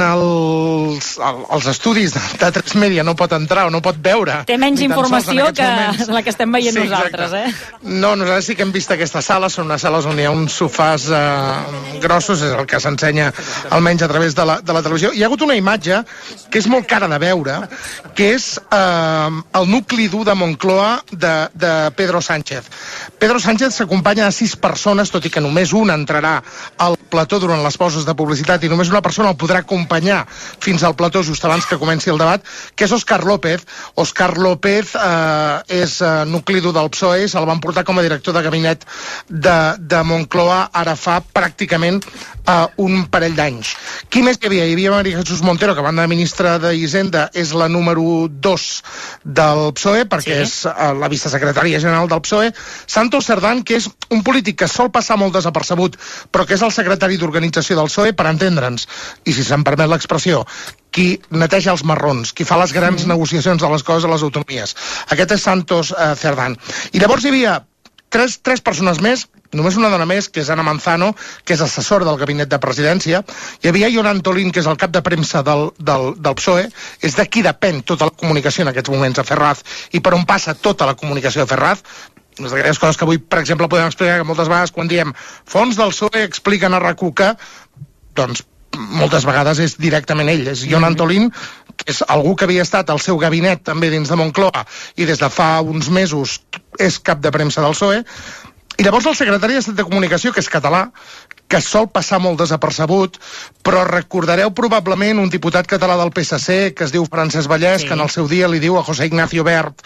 els estudis de 3 Media, no pot entrar o no pot veure. Té menys informació que la que estem veient nosaltres, eh? No, nosaltres sí que hem vist aquesta sala, són unes sales on hi ha uns sofàs grossos, és el que s'ensenya almenys a través de la televisió. Hi ha hagut una imatge que és molt cara de veure, que és el nucli dur de Moncloa de Pedro Sánchez. Pedro Sánchez s'acompanya de 6 persones, tot i que només una entrarà al plató durant les pauses de publicitat i només una persona el podrà acompanyar fins al plató just abans que comenci el debat, que és Óscar López. Óscar López és nucli dur del PSOE, se'l van portar com a director de gabinet de Moncloa ara fa pràcticament un parell d'anys. Qui més hi havia? Hi havia María Jesús Montero, que a banda de ministra d'Hisenda és la número 2 del PSOE, perquè és la vicesecretària general del PSOE. Santos Cerdán, que és un polític que sol passar molt desapercebut, però que és el secretari d'organització del PSOE, per entendre'ns, i si se'm permet l'expressió, qui neteja els marrons, qui fa les grans negociacions de les coses a les autonomies. Aquest és Santos Cerdán. I llavors hi havia tres persones més, només una dona més, que és Ana Manzano, que és assessor del gabinet de presidència. Hi havia Ion Antolín, que és el cap de premsa del PSOE, és de qui depèn tota la comunicació en aquests moments a Ferraz i per on passa tota la comunicació a Ferraz. Una d'aquelles coses que avui, per exemple, podem explicar, que moltes vegades quan diem fons del PSOE expliquen a RAC1 que, doncs, moltes vegades és directament ell, és Ion Antolín, que és algú que havia estat al seu gabinet també dins de Moncloa i des de fa uns mesos és cap de premsa del PSOE. I llavors el secretari d'Estat de Comunicació, que és català, que sol passar molt desapercebut, però recordareu probablement un diputat català del PSC que es diu Francesc Vallès, que en el seu dia li diu a José Ignacio Wert,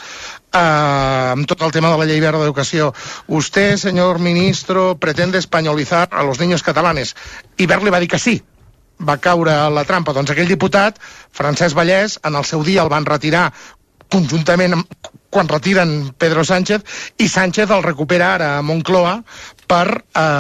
amb tot el tema de la llei verda d'educació, usted, señor ministro, pretende españolizar a los niños catalanes. I Wert li va dir que sí, va caure a la trampa. Doncs aquell diputat, Francesc Vallès, en el seu dia el van retirar conjuntament quan retiren Pedro Sánchez, i Sánchez el recupera ara a Moncloa per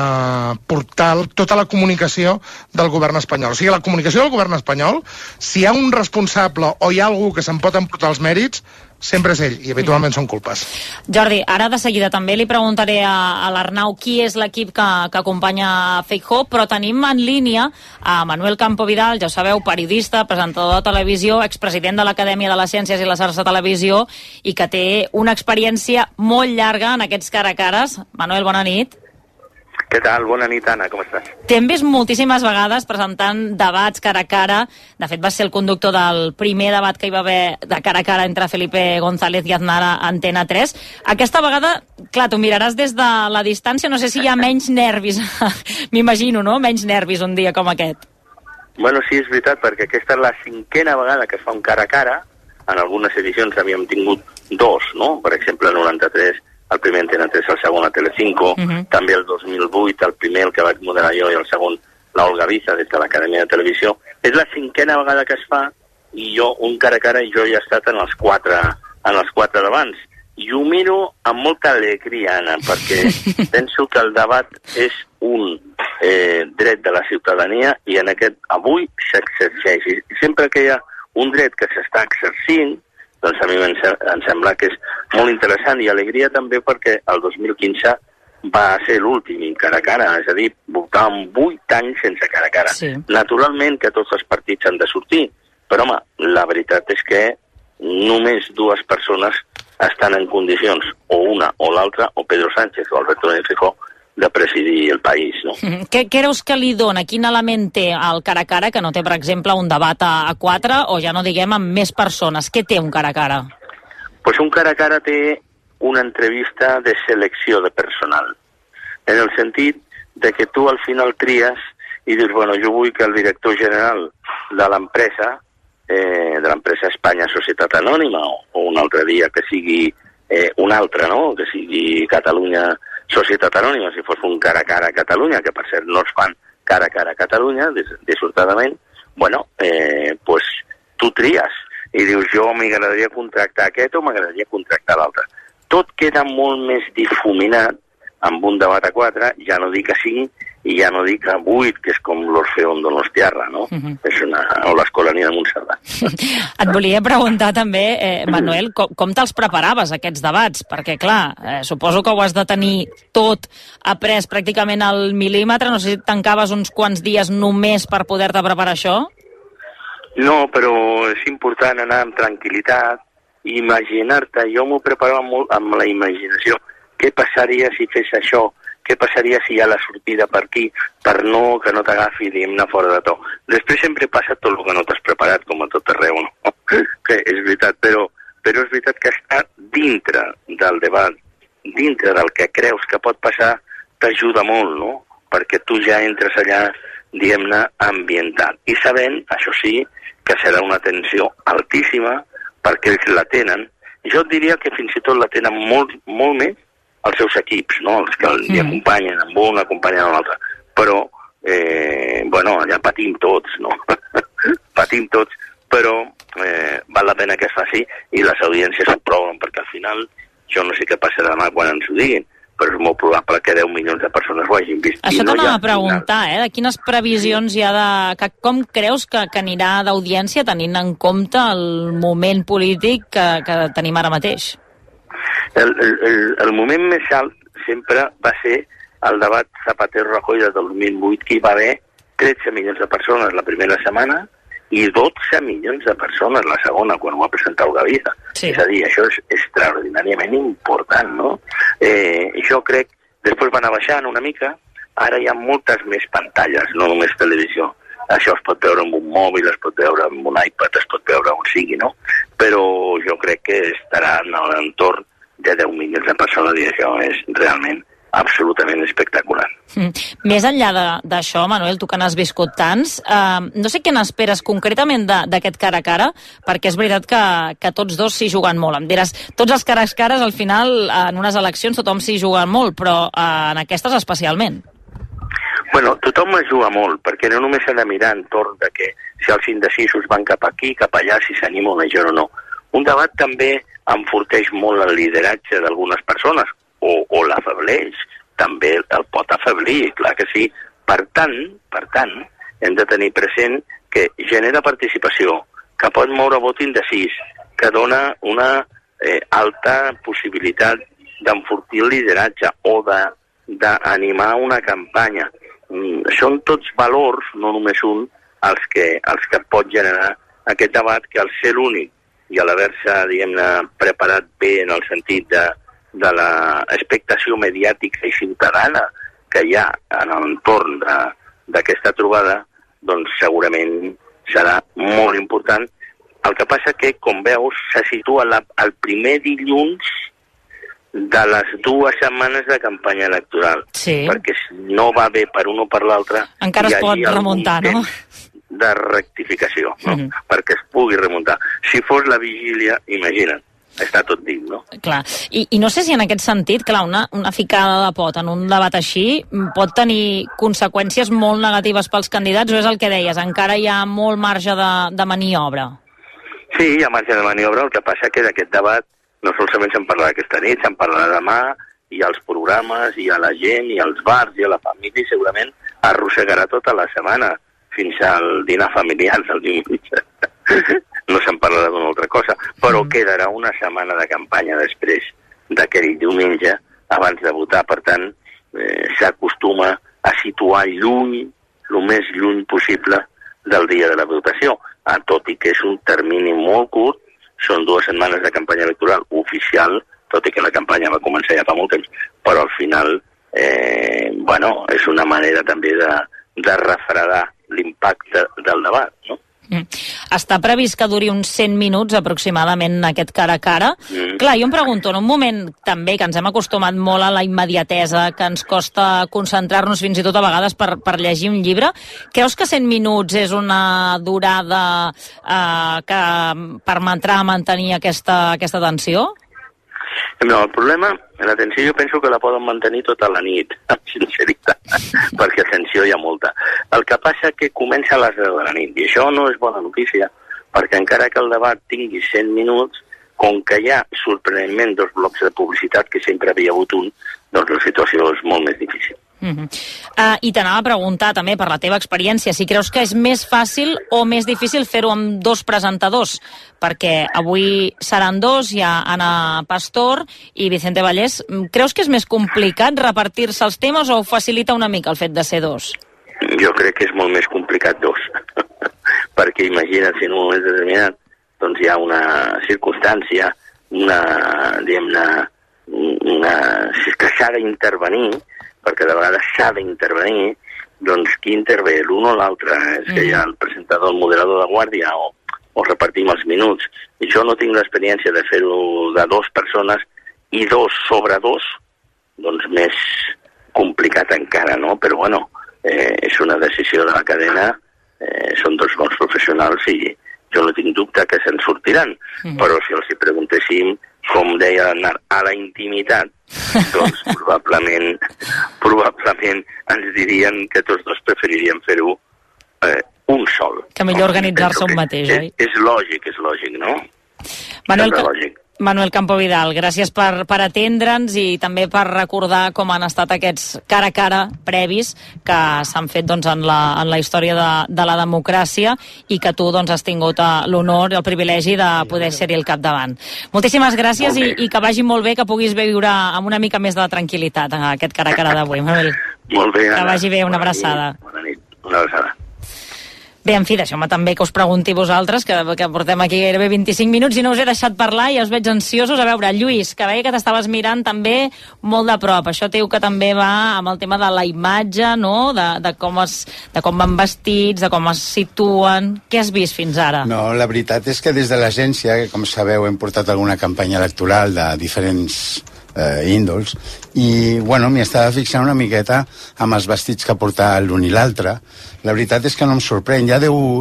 portar tota la comunicació del govern espanyol. O sigui, la comunicació del govern espanyol, si hi ha un responsable o hi ha algú que se'n pot emportar els mèrits, sempre és ell, i habitualment són culpes. Jordi, ara de seguida també li preguntaré a l'Arnau qui és l'equip que acompanya Feijóo, però tenim en línia a Manuel Campo Vidal, ja ho sabeu, periodista, presentador de televisió, expresident de l'Acadèmia de les Ciències i les Arts de Televisió, i que té una experiència molt llarga en aquests cara a cares. Manuel, bona nit. Què tal? Bona nit, Anna, com estàs? T'hem vist moltíssimes vegades presentant debats cara a cara. De fet, vas ser el conductor del primer debat que hi va haver de cara a cara entre Felipe González i Aznar a Antena 3. Aquesta vegada, clar, tu miraràs des de la distància, no sé si hi ha menys nervis, m'imagino, no? Menys nervis un dia com aquest. Bueno, sí, és veritat, perquè aquesta és la 5a vegada que es fa un cara a cara. En algunes edicions havíem tingut 2, no? Per exemple, el 93, el primer Antena 3, el segon a Telecinco, també el 2008, el primer el que vaig moderar jo i el segon l'Olga Viza des de l'Acadèmia de Televisió. És la 5a vegada que es fa i jo, un cara a cara, i jo ja he estat en els 4 d'abans. I ho miro amb molta alegria, Anna, perquè penso que el debat és un dret de la ciutadania i en aquest avui s'exerceix. I sempre que hi ha un dret que s'està exercint, doncs a mi em sembla que és molt interessant i alegria també perquè el 2015 va ser l'últim cara a cara, és a dir, portàvem 8 anys sense cara a cara. Sí. Naturalment que tots els partits han de sortir, però home, la veritat és que només 2 persones estan en condicions, o una o l'altra, o Pedro Sánchez o Alberto Núñez Feijóo, de presidir el país, no? Què creus que li dona? Quin element té el cara a cara que no té, per exemple, un debat a 4 o ja no diguem amb més persones? Què té un cara a cara? Pues un cara a cara té una entrevista de selecció de personal, en el sentit de que tu al final tries i dius, bueno, jo vull que el director general de l'empresa Espanya Societat Anònima, o un altre dia que sigui un altre, no?, que sigui Catalunya Societat Anònima, si fos un cara a cara a Catalunya, que per cert no es fan cara a cara a Catalunya, dissortadament, bueno, pues tu tries i dius, jo m'agradaria contractar aquest o m'agradaria contractar l'altre. Tot queda molt més difuminat amb un debat a 4, ja no dic a 5 i ja no dic a 8, que és com l'Orfeón Donostiarra, no? És o l'Escolania de Montserrat. Et volia preguntar també, Manuel, com te'ls preparaves, aquests debats? Perquè, clar, suposo que ho has de tenir tot après pràcticament al mil·límetre. No sé si tancaves uns quants dies només per poder-te preparar això? No, però és important anar amb tranquil·litat i imaginar-te. Jo m'ho preparava molt amb la imaginació. Què passaria si fes això? Què passaria si hi ha la sortida per aquí, per no que no t'agafi, diguem-ne, fora de to? Després sempre passa tot el que no t'has preparat, com a tot arreu, no? Que és veritat, però és veritat que estar dintre del debat, dintre del que creus que pot passar, t'ajuda molt, no? Perquè tu ja entres allà, diguem-ne, ambientat. I sabent, això sí, que serà una tensió altíssima, perquè ells la tenen. Jo et diria que fins i tot la tenen molt, molt més els seus equips, no? Els que li acompanyen amb un, acompanyen amb l'altre. Però, bueno, allà patim tots, no? Patim tots, però val la pena que es faci i les audiències ho proven, perquè al final, jo no sé què passarà demà quan ens ho diguin, però és molt probable que 10 milions de persones ho hagin vist. Això t'anava a preguntar, de quines previsions hi ha de... Com creus que anirà d'audiència tenint en compte el moment polític que tenim ara mateix? El moment més alt sempre va ser el debat Zapatero-Rajoy del 2008, que hi va haver 13 milions de persones la primera setmana i 12 milions de persones la segona, quan ho va presentar el Gavisa. Sí. És a dir, això és extraordinàriament important, no? Jo crec, després va anar baixant una mica, ara hi ha moltes més pantalles, no només televisió. Això es pot veure amb un mòbil, es pot veure amb un iPad, es pot veure on sigui, no? Però jo crec que estarà en l'entorn de 10 milions de persones i això és realment absolutament espectacular. Més enllà d'això, Manuel, tu que n'has viscut tants, no sé què n'esperes concretament d'aquest cara a cara, perquè és veritat que tots dos s'hi juguen molt. Em diràs, tots els cares a cares, al final, en unes eleccions tothom s'hi juga molt, però en aquestes especialment. Bueno, tothom es juga molt, perquè no només s'ha de mirar entorn de que si els indecisos van cap aquí, cap allà, si s'anima una o no. Un debat també enforteix molt el lideratge d'algunes persones, o l'afebleix, també el pot afeblir, clar que sí. Per tant, hem de tenir present que genera participació, que pot moure vot indecís, que dona una alta possibilitat d'enfortir el lideratge o d'animar una campanya. Són tots valors, no només un, els que pot generar aquest debat, que al ser l'únic i a l'haver-se, diguem-ne, preparat bé en el sentit de l'expectació mediàtica i ciutadana que hi ha en l'entorn d'aquesta trobada, doncs segurament serà molt important. El que passa que, com veus, se situa el primer dilluns de les 2 setmanes de campanya electoral. Sí. Perquè si no va bé per un o per l'altre... Encara es pot remuntar, no? De rectificació, no? Perquè es pugui remuntar. Si fos la vigília, imagina't, està tot dit, no? Clar, i no sé si en aquest sentit, clar, una ficada de pot en un debat així pot tenir conseqüències molt negatives pels candidats, o és el que deies, encara hi ha molt marge de maniobra? Sí, hi ha marge de maniobra, el que passa que d'aquest debat no solament se'n parlarà aquesta nit, se'n parlarà demà, i als programes, i a la gent, i als bars, i a la família, i segurament arrossegarà tota la setmana, fins al dinar familiar del diumenge. No se'n parlarà d'una altra cosa, però quedarà una setmana de campanya després d'aquell diumenge, abans de votar. Per tant, s'acostuma a situar lluny, el més lluny possible del dia de la votació, tot i que és un termini molt curt, són 2 setmanes de campanya electoral oficial, tot i que la campanya va començar ja fa molt temps, però al final, és una manera també de refredar l'impacte del debat, no? Està previst que duri uns 100 minuts aproximadament aquest cara a cara. Clar, jo em pregunto, en un moment també que ens hem acostumat molt a la immediatesa, que ens costa concentrar-nos fins i tot a vegades per llegir un llibre, creus que 100 minuts és una durada que permetrà mantenir aquesta atenció? No, el problema, l'atenció jo penso que la poden mantenir tota la nit, amb sinceritat, perquè atenció hi ha molta. El que passa que comença a les 10 de la nit, i això no és bona notícia, perquè encara que el debat tingui 100 minuts, com que hi ha, sorprenentment, 2 blocs de publicitat, que sempre havia hagut un, doncs la situació és molt més difícil. I t'anava a preguntar també per la teva experiència si creus que és més fàcil o més difícil fer-ho amb 2 presentadors, perquè avui seran 2, hi ha Ana Pastor i Vicente Vallès. Creus que és més complicat repartir-se els temes o facilita una mica el fet de ser 2? Jo crec que és molt més complicat 2 perquè imagina't si en un moment determinat doncs hi ha una circumstància que s'ha d'intervenir, perquè de vegades s'ha d'intervenir, doncs qui intervé, l'un o l'altre? És que hi ha el presentador, el moderador de guàrdia, o repartim els minuts. I jo no tinc l'experiència de fer-ho de 2 persones i 2 sobre 2, doncs més complicat encara, no? Però bueno, és una decisió de la cadena, són 2 bons professionals i jo no tinc dubte que se'n sortiran. Però si els hi preguntéssim, com deia a la intimitat, doncs probablement ens dirien que tots 2 preferirien fer-ho un sol. Que millor organitzar-se un mateix, oi? És lògic, no? Manuel Campo Vidal, gràcies per atendre'ns i també per recordar com han estat aquests cara a cara previs que s'han fet doncs, en la història de la democràcia i que tu doncs, has tingut l'honor i el privilegi de poder ser-hi al capdavant. Moltíssimes gràcies i que vagi molt bé, que puguis viure amb una mica més de tranquil·litat en aquest cara a cara d'avui, Manuel. Molt bé, Anna. Que vagi bé, una abraçada. Bona nit, una abraçada. Bé, en fi, deixeu-me també que us pregunti vosaltres, que portem aquí gairebé 25 minuts i no us he deixat parlar i us veig ansiosos. A veure, Lluís, que veia que t'estaves mirant també molt de prop. Això teu que també va amb el tema de la imatge, no? De com van vestits, de com es situen. Què has vist fins ara? No, la veritat és que des de l'agència, que com sabeu hem portat alguna campanya electoral de diferents índols, i bueno, m'hi estava fixant una miqueta amb els vestits que portava l'un i l'altre. La veritat és que no em sorprèn. Hi ha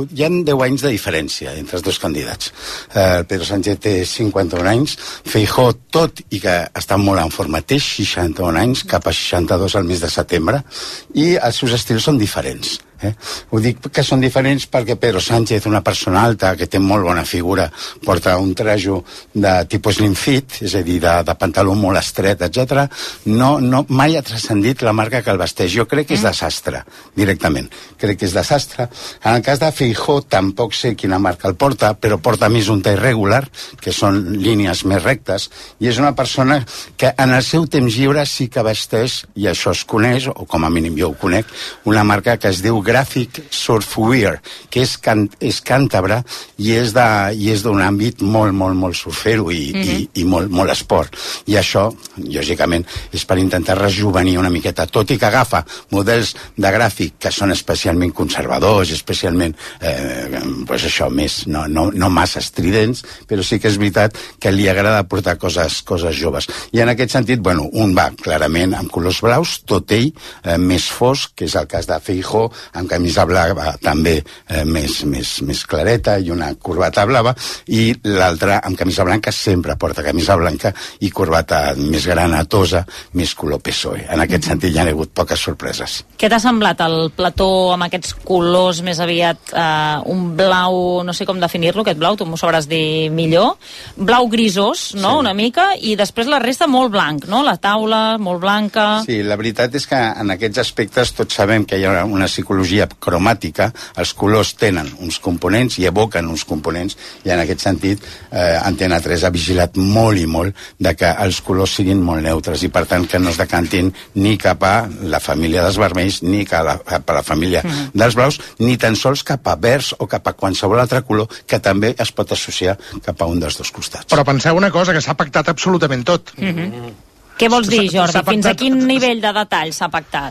10 anys de diferència entre els 2 candidats. Pedro Sánchez té 51 anys, Feijóo, tot i que està molt en forma, té 61 anys, cap a 62 al mes de setembre, i els seus estils són diferents. Ho dic que són diferents perquè Pedro Sánchez, una persona alta que té molt bona figura, porta un trajo de tipus slim fit, és a dir, de pantaló molt estret, etc. No, mai ha transcendit la marca que el vesteix. Jo crec que és desastre, directament. Crec que és desastre. En el cas de Feijóo tampoc sé quina marca el porta, però porta més un tall regular, que són línies més rectes, i és una persona que en el seu temps lliure sí que vesteix, i això es coneix, o com a mínim jo ho conec, una marca que es diu Graphic Surfwear, que és càntabra i és d'un àmbit molt surfero i molt esport. I això, lògicament, és per intentar rejuvenir una miqueta, tot i que agafa models de gràfic que són especialment conservadors, especialment pues això, més, no massa estridents, però sí que és veritat que li agrada portar coses joves. I en aquest sentit, bueno, un va clarament amb colors blaus, tot ell més fosc, que és el cas de Feijóo, amb camisa blava també més clareta i una corbata blava, i l'altre amb camisa blanca, sempre porta camisa blanca i corbata més granatosa, més color PSOE. En aquest sentit hi ha hagut poques sorpreses. Què t'ha semblat el plató amb aquests colors més aviat un blau, no sé com definir-lo, aquest blau, tu m'ho sabràs dir millor, blau grisós, no?, sí, una mica, i després la resta molt blanc, no?, la taula molt blanca... Sí, la veritat és que en aquests aspectes tots sabem que hi ha una psicologia cromàtica, els colors tenen uns components i evoquen uns components, i en aquest sentit Antena 3 ha vigilat molt i molt de que els colors siguin molt neutres i per tant que no es decantin ni cap a la família dels vermells ni cap a la família dels blaus, ni tan sols cap a verds o cap a qualsevol altre color que també es pot associar cap a un dels 2 costats. Però penseu una cosa, que s'ha pactat absolutament tot. Què vols dir, Jordi? Fins a quin nivell de detall s'ha pactat?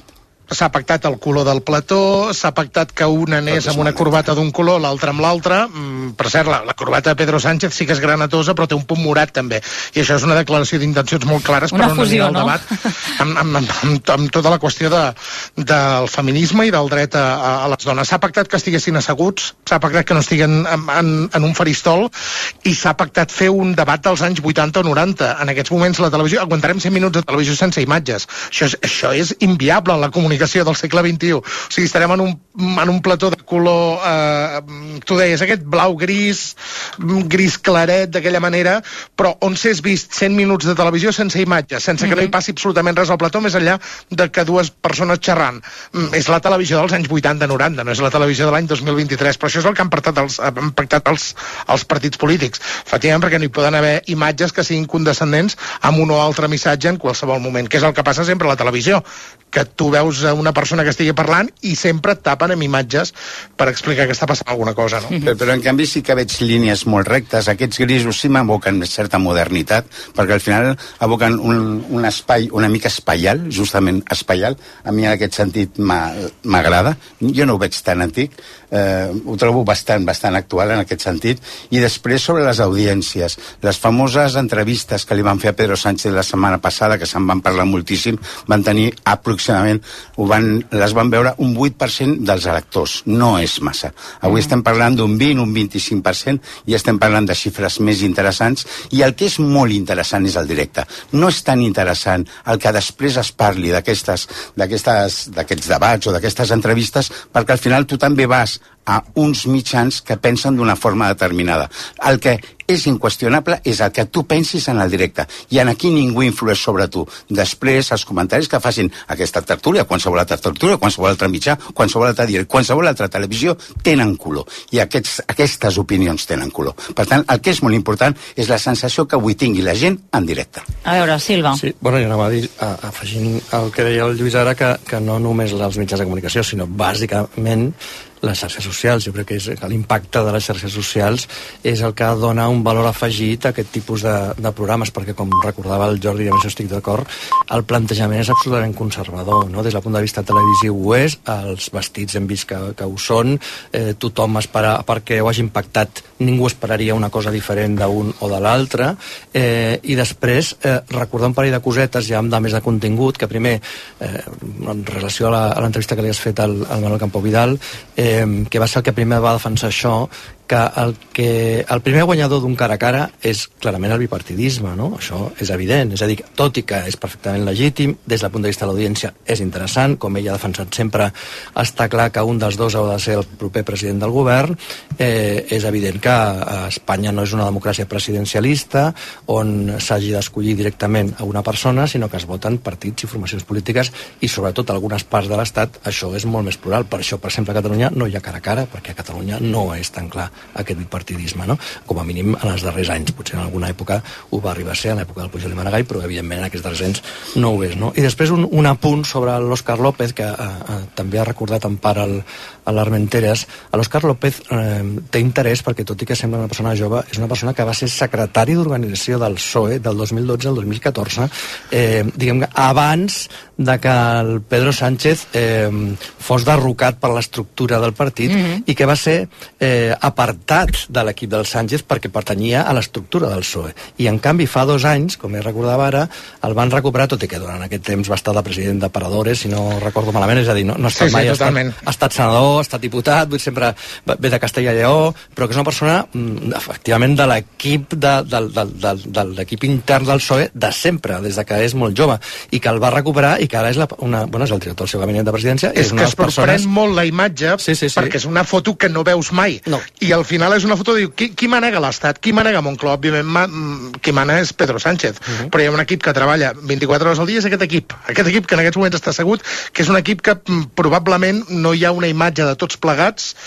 s'ha pactat el color del plató, s'ha pactat que un anés amb una corbata d'un color, l'altre amb l'altre. Per cert, la corbata de Pedro Sánchez sí que és granatosa, però té un punt morat també. I això és una declaració d'intencions molt clares per on anirà el debat amb tota la qüestió del feminisme i del dret a les dones. S'ha pactat que estiguessin asseguts, s'ha pactat que no estiguen en un faristol i s'ha pactat fer un debat dels anys 80 o 90. En aquests moments la televisió, aguantarem 100 minuts de televisió sense imatges. Això és inviable en la comunicació del segle XXI. O sigui, estarem en un plató de color, tu deies, aquest blau-gris, gris claret, d'aquella manera, però on s'és vist 100 minuts de televisió sense imatges, sense que no hi passi absolutament res al plató, més enllà de que dues persones xerrant. És la televisió dels anys 80-90, no és la televisió de l'any 2023, però això és el que han pactat els partits polítics. Efectivament, perquè no hi poden haver imatges que siguin condescendents amb un o altre missatge en qualsevol moment, que és el que passa sempre a la televisió, que tu veus una persona que estigui parlant i sempre et tapen amb imatges per explicar que està passant alguna cosa, no? Però en canvi sí que veig línies molt rectes. Aquests grisos sí m'evoquen certa modernitat, perquè al final evoquen un espai una mica espaial, justament espaial. A mi en aquest sentit m'agrada. Jo no ho veig tan antic, ho trobo bastant actual en aquest sentit. I després sobre les audiències, les famoses entrevistes que li van fer a Pedro Sánchez la setmana passada, que se'n van parlar moltíssim, van tenir aproximadament, les van veure un 8% dels electors. No és massa. Avui estem parlant d'un 20, un 25%, i estem parlant de xifres més interessants, i el que és molt interessant és el directe. No és tan interessant el que després es parli d'aquests debats o d'aquestes entrevistes, perquè al final tu també vas a uns mitjans que pensen d'una forma determinada. El que és inqüestionable és el que tu pensis en el directe, i en aquí ningú influeix sobre tu. Després, els comentaris que facin aquesta tertúlia, qualsevol altra tertúlia, qualsevol altre mitjà, qualsevol altre diari, qualsevol altra televisió, tenen color, i aquestes opinions tenen color. Per tant, el que és molt important és la sensació que avui tingui la gent en directe. A veure, Silva. Sí, bueno, jo anava a dir, afegint el que deia el Lluís ara, que no només els mitjans de comunicació, sinó bàsicament les xarxes socials. Jo crec que l'impacte de les xarxes socials és el que dona un valor afegit a aquest tipus de programes, perquè, com recordava el Jordi, i amb això estic d'acord, el plantejament és absolutament conservador, no? Des del punt de vista televisiu ho és, els vestits hem vist que ho són, tothom espera, perquè ho hagi impactat, ningú esperaria una cosa diferent d'un o de l'altre, i després recordar un parell de cosetes ja de més de contingut, que primer, en relació a l'entrevista que li has fet al Manuel Campo Vidal, que va ser el que primer va defensar això, que el primer guanyador d'un cara a cara és clarament el bipartidisme, no? Això és evident, és a dir, tot i que és perfectament legítim, des del punt de vista de l'audiència és interessant, com ell ha defensat sempre, està clar que un dels dos ha de ser el proper president del govern. És evident que Espanya no és una democràcia presidencialista on s'hagi d'escollir directament a una persona, sinó que es voten partits i formacions polítiques, i sobretot a algunes parts de l'Estat això és molt més plural. Per això, per exemple, a Catalunya no hi ha cara a cara, perquè a Catalunya no és tan clar aquest bipartidisme, no? Com a mínim en els darrers anys. Potser en alguna època ho va arribar a ser, en l'època del Pujol i Maragall, però evidentment en aquests darrers anys no ho és, no? I després un apunt sobre l'Òscar López, que també ha recordat en part l'Armenteres. L'Òscar López té interès perquè, tot i que sembla una persona jove, és una persona que va ser secretari d'organització del PSOE del 2012 al 2014, diguem que abans de que el Pedro Sánchez fos derrocat per l'estructura del partit, i que va ser apartat de l'equip del Sánchez perquè pertanyia a l'estructura del PSOE. I en canvi fa 2 anys, com recordava ara, el van recuperar, tot i que durant aquest temps va estar de president de Paradores, si no recordo malament, és a dir, no ha estat mai, ha estat senador, ha estat diputat, sempre ve de Castella i Lleó, però que és una persona efectivament de l'equip de l'equip intern del PSOE de sempre, des de que és molt jove, i que el va recuperar, i que ara és és el director del seu gabinet de presidència. És que es sorprèn molt la imatge, perquè és una foto que no veus mai. I al final és una foto, diu, qui manega l'Estat? Qui manega Moncloa? Òbviament, qui mana és Pedro Sánchez. Però hi ha un equip que treballa 24 hores al dia, és aquest equip que en aquests moments està assegut, que és un equip que probablement no hi ha una imatge de tots plegats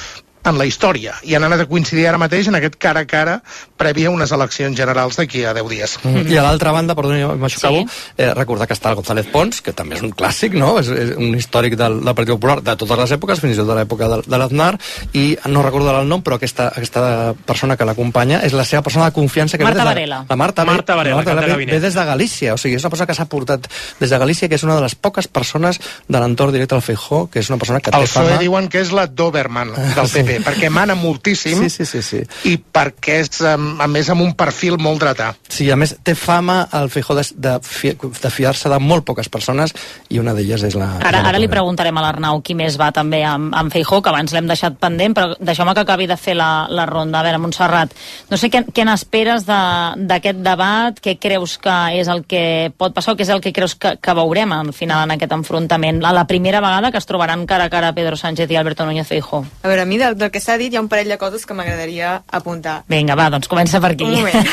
en la història, i han anat a coincidir ara mateix en aquest cara a cara previ a unes eleccions generals d'aquí a 10 dies. I a l'altra banda, perdoni, m'això acabo, recordar que està el González Pons, que també és un clàssic, no? És un històric del Partit Popular de totes les èpoques, fins i tot de l'època de l'Aznar, i no recordo el nom, però aquesta persona que l'acompanya és la seva persona de confiança, que Marta Varela. La Marta Varela ve des de Galícia, o sigui, és una persona que s'ha portat des de Galícia, que és una de les poques persones de l'entorn directe al Feijóo, que és una persona que té fama... El PSOE diuen que és la Doberman del PP, perquè mana moltíssim i perquè és, a més, amb un perfil molt dretà. Sí, a més, té fama el Feijóo de fiar-se de molt poques persones, i una d'elles és la... Ara li preguntarem a l'Arnau qui més va també amb Feijóo, que abans l'hem deixat pendent, però deixeu-me que acabi de fer la ronda. A veure, Montserrat, no sé què n'esperes d'aquest debat, què creus que és el que pot passar, o què és el que creus que veurem al final en aquest enfrontament, a la primera vegada que es trobaran cara a cara Pedro Sánchez i Alberto Núñez Feijóo? A veure, a mi del que s'ha dit hi ha un parell de coses que m'agradaria apuntar. Vinga, va, doncs comença per aquí. Un moment.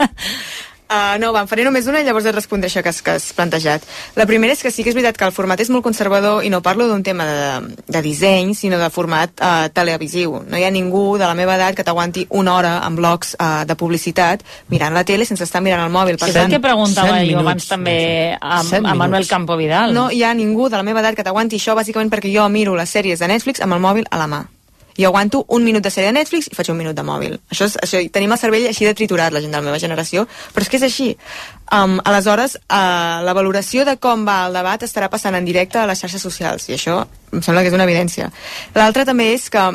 No, en faré només una i llavors et respondré això que has plantejat. La primera és que sí que és veritat que el format és molt conservador, i no parlo d'un tema de disseny, sinó de format televisiu. No hi ha ningú de la meva edat que t'aguanti una hora en blocs de publicitat mirant la tele sense estar mirant el mòbil. És el que preguntava jo abans també a Manuel Campo Vidal. No hi ha ningú de la meva edat que t'aguanti això, bàsicament perquè jo miro les sèries de Netflix amb el mòbil a la mà. Jo aguanto un minut de sèrie de Netflix i faig un minut de mòbil. Això, tenim el cervell així de triturat, la gent de la meva generació, però és que és així. Aleshores, la valoració de com va el debat estarà passant en directe a les xarxes socials, i això em sembla que és una evidència. L'altra també és que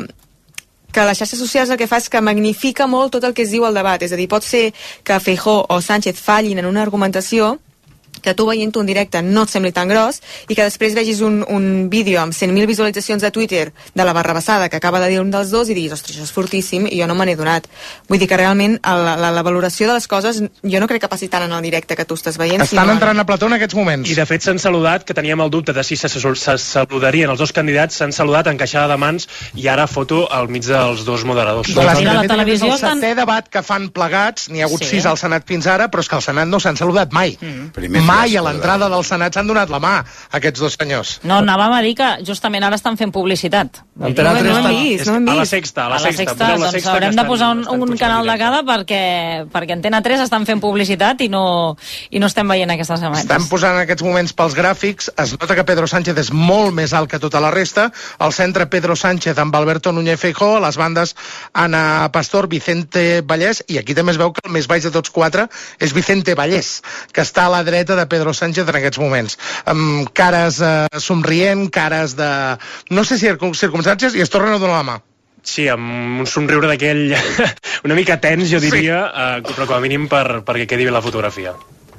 les xarxes socials el que fa és que magnifica molt tot el que es diu al debat. És a dir, pot ser que Feijóo o Sánchez fallin en una argumentació, que tu veient un directe no et sembli tan gros, i que després vegis un vídeo amb 100.000 visualitzacions de Twitter de la barrabassada que acaba de dir un dels dos i diguis, ostres, això és fortíssim i jo no me n'he donat. Vull dir que realment la valoració de les coses jo no crec que passi tant en el directe que tu estàs veient. Estan entrant a plató en aquests moments. I de fet s'han saludat, que teníem el dubte de si se saludarien els dos candidats, s'han saludat en caixada de mans i ara foto al mig dels dos moderadors. La televisió és el setè debat que fan plegats, n'hi ha hagut 6 al Senat fins ara, però és que al Senat no s'han saludat mai. Mai a l'entrada del Senat s'han donat la mà, aquests dos senyors. No, anàvem a dir que justament ara estan fent publicitat. No hem vist. A la Sexta. Doncs haurem de posar un canal de cada perquè Antena 3 estan fent publicitat i no estem veient aquestes imatges. Estan posant en aquests moments pels gràfics, es nota que Pedro Sánchez és molt més alt que tota la resta, al centre Pedro Sánchez amb Alberto Núñez Feijóo, a les bandes Ana Pastor, Vicente Vallès, i aquí també es veu que el més baix de tots 4 és Vicente Vallès, que està a la dreta de Pedro Sánchez en aquests moments, amb cares somrient, cares de... no sé si circumstàncies, i es tornen a donar la mà. Sí, amb un somriure d'aquell una mica tens, jo diria, però com a mínim perquè quedi bé la fotografia.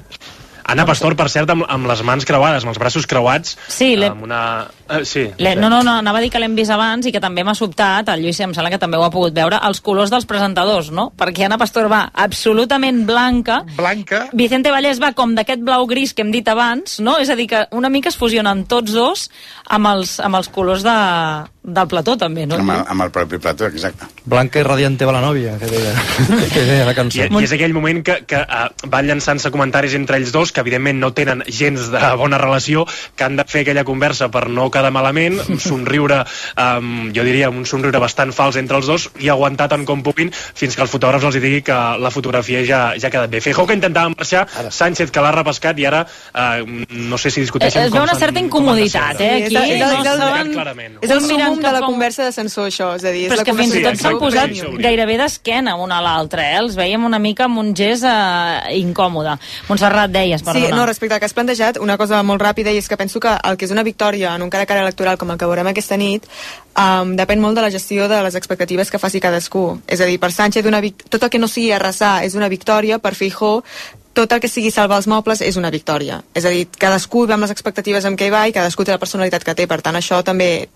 Ana Pastor, per cert, amb les mans creuades, amb els braços creuats. Sí, amb una... sí. No, anava a dir que l'hem vist abans i que també m'ha sobtat, el Lluís em sembla que també ho ha pogut veure, els colors dels presentadors, no? Perquè Ana Pastor va absolutament blanca. Vicente Vallès va com d'aquest blau-gris que hem dit abans, no? És a dir, que una mica es fusionen tots dos amb els colors del plató, també, no? Amb el propi plató, exacte. Blanca i radiante va la nòvia, que deia la cançó. I és aquell moment que van llançant-se comentaris entre ells dos, que evidentment no tenen gens de bona relació, que han de fer aquella conversa per no quedar malament, un somriure, jo diria, un somriure bastant fals entre els dos, i aguantar tant com puguin fins que el fotògraf els digui que la fotografia ja ha quedat bé. Feijóo que intentava marxar, Sánchez que l'ha repescat, i ara no sé si discuteixen es veu una certa incomoditat, aquí. És el súmum de la conversa d'ascensor, això. És a dir, però és que fins i tot s'han posat gairebé d'esquena una a l'altra, els veiem una mica amb un gest incòmode. Montserrat, deies, perdona. Sí, no, respecte al que has plantejat, una cosa molt ràpida, i és que penso que el que és una victòria en un cara a cara electoral com el que veurem aquesta nit depèn molt de la gestió de les expectatives que faci cadascú. És a dir, per Sánchez tot el que no sigui arrasar és una victòria, per Feijóo tot el que sigui salvar els mobles és una victòria. És a dir, cadascú ve amb les expectatives amb què hi va i cadascú té la personalitat que té, per tant això també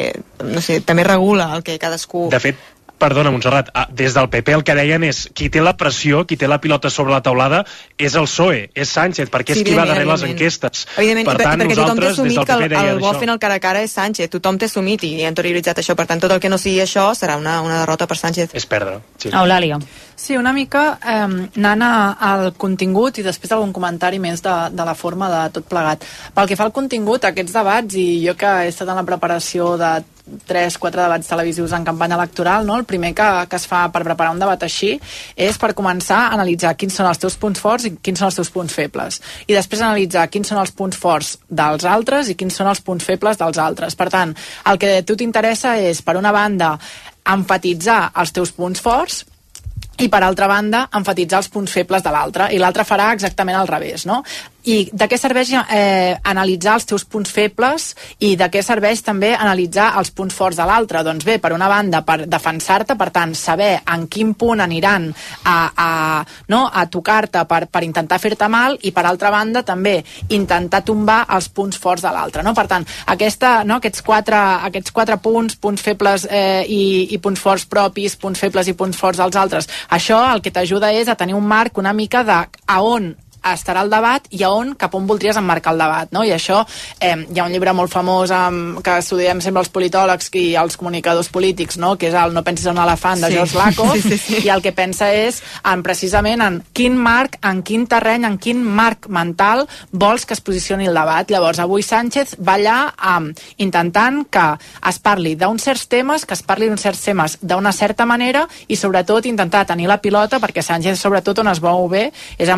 regula el que cadascú... De fet, perdona, Montserrat, des del PP el que deien és qui té la pressió, qui té la pilota sobre la taulada és el PSOE, és Sánchez, perquè és qui va darrere les enquestes. Evidentment, per tant, perquè tothom té assumit que el bo fent el cara a cara és Sánchez, tothom té assumit i ha interioritzat això, per tant, tot el que no sigui això serà una derrota per Sánchez. És perdre. Sí. Eulàlia. Sí, una mica anant al contingut i després algun comentari més de la forma de tot plegat. Pel que fa al contingut, aquests debats, i jo que he estat en la preparació de 3-4 debats televisius en campanya electoral, no? El primer que es fa per preparar un debat així és per començar a analitzar quins són els teus punts forts i quins són els teus punts febles. I després analitzar quins són els punts forts dels altres i quins són els punts febles dels altres. Per tant, el que a tu t'interessa és, per una banda, emfatitzar els teus punts forts i, per altra banda, emfatitzar els punts febles de l'altre. I l'altre farà exactament al revés, no? I de què serveix analitzar els teus punts febles i de què serveix també analitzar els punts forts de l'altre? Doncs bé, per una banda, per defensar-te, per tant, saber en quin punt aniran a tocar-te per intentar fer-te mal, i per altra banda també intentar tombar els punts forts de l'altre, no? Per tant, aquests quatre punts febles i punts forts propis, punts febles i punts forts dels altres, això el que t'ajuda és a tenir un marc una mica de a on estarà el debat i cap on voldries emmarcar el debat, no? I això, hi ha un llibre molt famós que estudiem sempre els politòlegs i els comunicadors polítics, no? Que és el No pensis en un elefant, de George Lakoff, i el que pensa és precisament en quin marc, en quin terreny, en quin marc mental vols que es posicioni el debat. Llavors, avui Sánchez va allà intentant que es parli d'uns certs temes, que es parli d'uns certs temes d'una certa manera, i sobretot intentar tenir la pilota, perquè Sánchez sobretot on es veu bé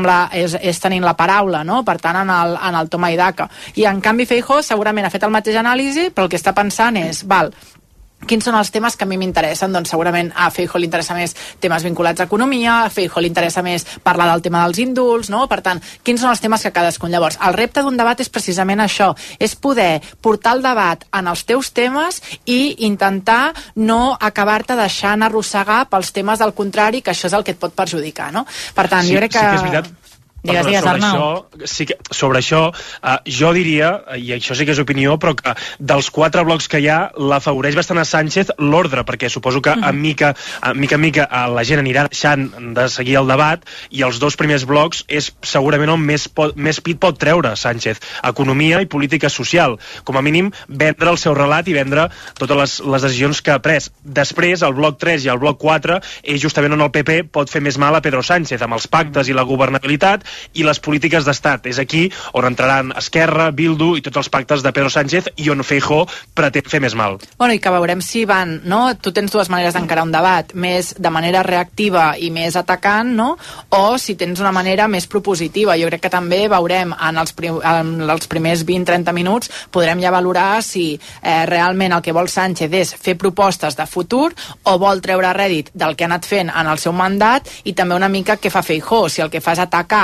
és tenint la paraula, no? Per tant, en el toma i daca. I en canvi Feijóo segurament ha fet el mateix anàlisi, però el que està pensant és, quins són els temes que a mi m'interessen? Doncs segurament a Feijóo li interessa més temes vinculats a economia, a Feijóo li interessa més parlar del tema dels indults, no? Per tant, quins són els temes que cadascun? Llavors, el repte d'un debat és precisament això, és poder portar el debat en els teus temes i intentar no acabar-te deixant arrossegar pels temes del contrari, que això és el que et pot perjudicar, no? Per tant, jo crec que... Sí que és veritat. Digues, Arnau. Sobre això, jo diria, i això sí que és opinió, però que dels 4 blocs que hi ha, l'afavoreix bastant a Sánchez l'ordre, perquè suposo que a mica en mica la gent anirà deixant de seguir el debat, i els 2 primers blocs és segurament on més pit pot treure Sánchez: economia i política social. Com a mínim, vendre el seu relat i vendre totes les decisions que ha pres. Després, el bloc 3 i el bloc 4 és justament on el PP pot fer més mal a Pedro Sánchez, amb els pactes i la governabilitat i les polítiques d'estat. És aquí on entraran Esquerra, Bildu i tots els pactes de Pedro Sánchez, i on Feijóo pretén fer més mal. Bueno, i que veurem si van, no? Tu tens 2 maneres d'encarar un debat, més de manera reactiva i més atacant, no? O si tens una manera més propositiva. Jo crec que també veurem en els primers 20-30 minuts, podrem ja valorar si realment el que vol Sánchez és fer propostes de futur o vol treure rèdit del que ha anat fent en el seu mandat, i també una mica què fa Feijóo, si el que fa és atacar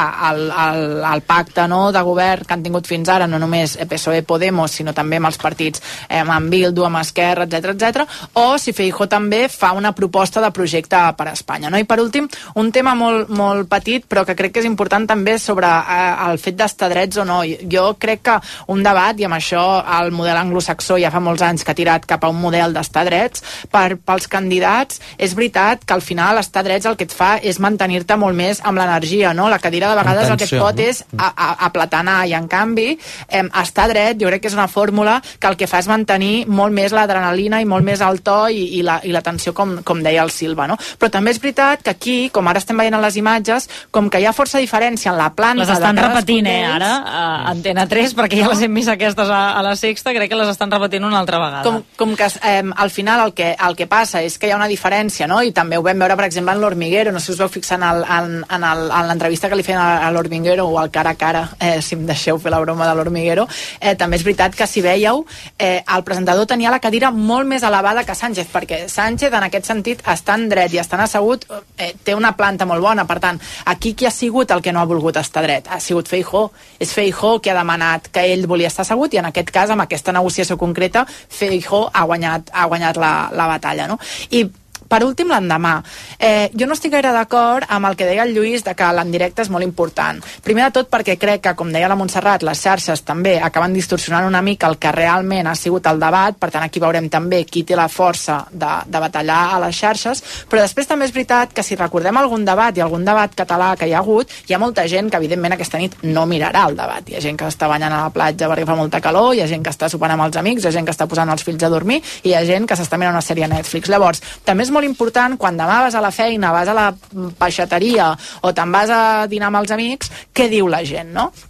el pacte, no, de govern que han tingut fins ara, no només PSOE-Podemos, sinó també amb els partits, amb Bildu, amb Esquerra, etc, o si Feijóo també fa una proposta de projecte per a Espanya, no? I per últim, un tema molt, molt petit, però que crec que és important també, sobre el fet d'estar drets o no. Jo crec que un debat, i amb això el model anglosaxó ja fa molts anys que ha tirat cap a un model d'estar drets, pels candidats, és veritat que al final estar drets el que et fa és mantenir-te molt més amb l'energia, no? La cadira de vegades el que et pot és aplatanar, i en canvi estar dret jo crec que és una fórmula que el que fa és mantenir molt més l'adrenalina i molt més el to i la tensió, com deia el Silva, no? Però també és veritat que aquí, com ara estem veient en les imatges, com que hi ha força diferència en la planta... Les estan repetint, ara, a Antena 3, perquè ja les hem vist aquestes a la Sexta, crec que les estan repetint una altra vegada. Com que al final el que passa és que hi ha una diferència, no? I també ho vam veure, per exemple, en l'Hormiguero, no sé si us vau fixar en l'entrevista que li feien a l'Hormiguero, o al cara a cara, si em deixeu fer la broma de l'Hormiguero. També és veritat que, si veieu, el presentador tenia la cadira molt més elevada que Sánchez, perquè Sánchez, en aquest sentit, estant dret i estant assegut, té una planta molt bona. Per tant, aquí qui ha sigut el que no ha volgut estar dret? Ha sigut Feijóo. És Feijóo que ha demanat que ell volia estar assegut, i en aquest cas, amb aquesta negociació concreta, Feijóo ha guanyat la batalla, no? I per últim, l'endemà. Jo no estic gaire d'acord amb el que deia el Lluís de que l'endirecte és molt important. Primer de tot perquè crec que, com deia la Montserrat, les xarxes també acaben distorsionant una mica el que realment ha sigut el debat. Per tant, aquí veurem també qui té la força de batallar a les xarxes. Però després també és veritat que, si recordem algun debat i algun debat català que hi ha hagut, hi ha molta gent que evidentment aquesta nit no mirarà el debat. Hi ha gent que està banyant a la platja perquè fa molta calor, hi ha gent que està sopant amb els amics, hi ha gent que està posant els fills a dormir, i hi ha gent que s'està mirant una sèrie a Netflix. Llavors, també és molt important, quan demà vas a la feina, vas a la peixateria o te'n vas a dinar amb els amics, què diu la gent, no?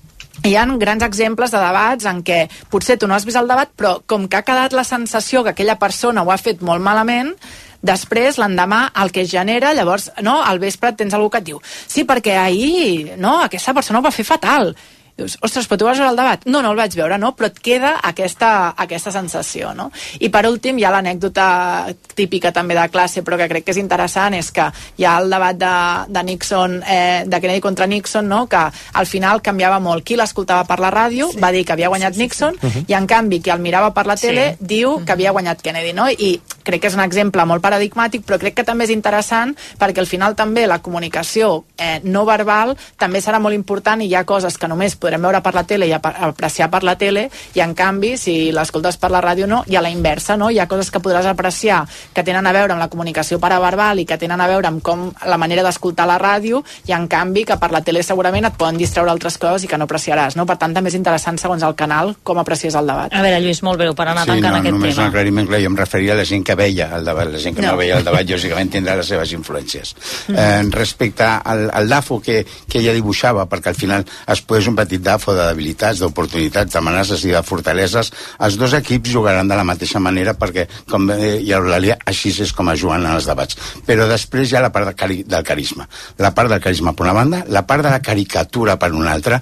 hi ha grans exemples de debats en què potser tu no has vist el debat, però com que ha quedat la sensació que aquella persona ho ha fet molt malament, després, l'endemà, el que es genera, llavors, no, al vespre tens algú que et diu sí, perquè ahir, no, aquesta persona ho va fer fatal. Dius, ostres, però tu vas veure el debat? No, no el vaig veure, no? Però et queda aquesta sensació, no? I per últim, hi ha l'anècdota típica també de classe, però que crec que és interessant, és que hi ha el debat de Nixon, de Kennedy contra Nixon, no? Que al final canviava molt. Qui l'escoltava per la ràdio va dir que havia guanyat Nixon, i en canvi qui el mirava per la tele diu que havia guanyat Kennedy, no? I crec que és un exemple molt paradigmàtic, però crec que també és interessant perquè al final també la comunicació no verbal també serà molt important, i hi ha coses que només podrem veure per la tele i apreciar per la tele, i en canvi si l'escoltes per la ràdio no, i a la inversa, no? Hi ha coses que podràs apreciar que tenen a veure amb la comunicació paraverbal i que tenen a veure amb com la manera d'escoltar la ràdio, i en canvi que per la tele segurament et poden distreure altres coses i que no apreciaràs, no? Per tant també és interessant segons el canal com aprecies el debat. A veure, Lluís, molt breu, per anar tancant aquest tema. Sí, només un aclariment, clar, jo em referia a la gent que veia el debat, la gent que no veia el debat lògicament tindrà les seves influències. Respecte al DAFO que ella dibuixava, perquè al final es posa un petit DAFO de debilitats, d'oportunitats, d'amenaces i de fortaleses, els dos equips jugaran de la mateixa manera perquè, com deia l'Eulàlia, així és com es juguen en els debats. Però després hi ha la part del carisma. La part del carisma per una banda, la part de la caricatura per una altra,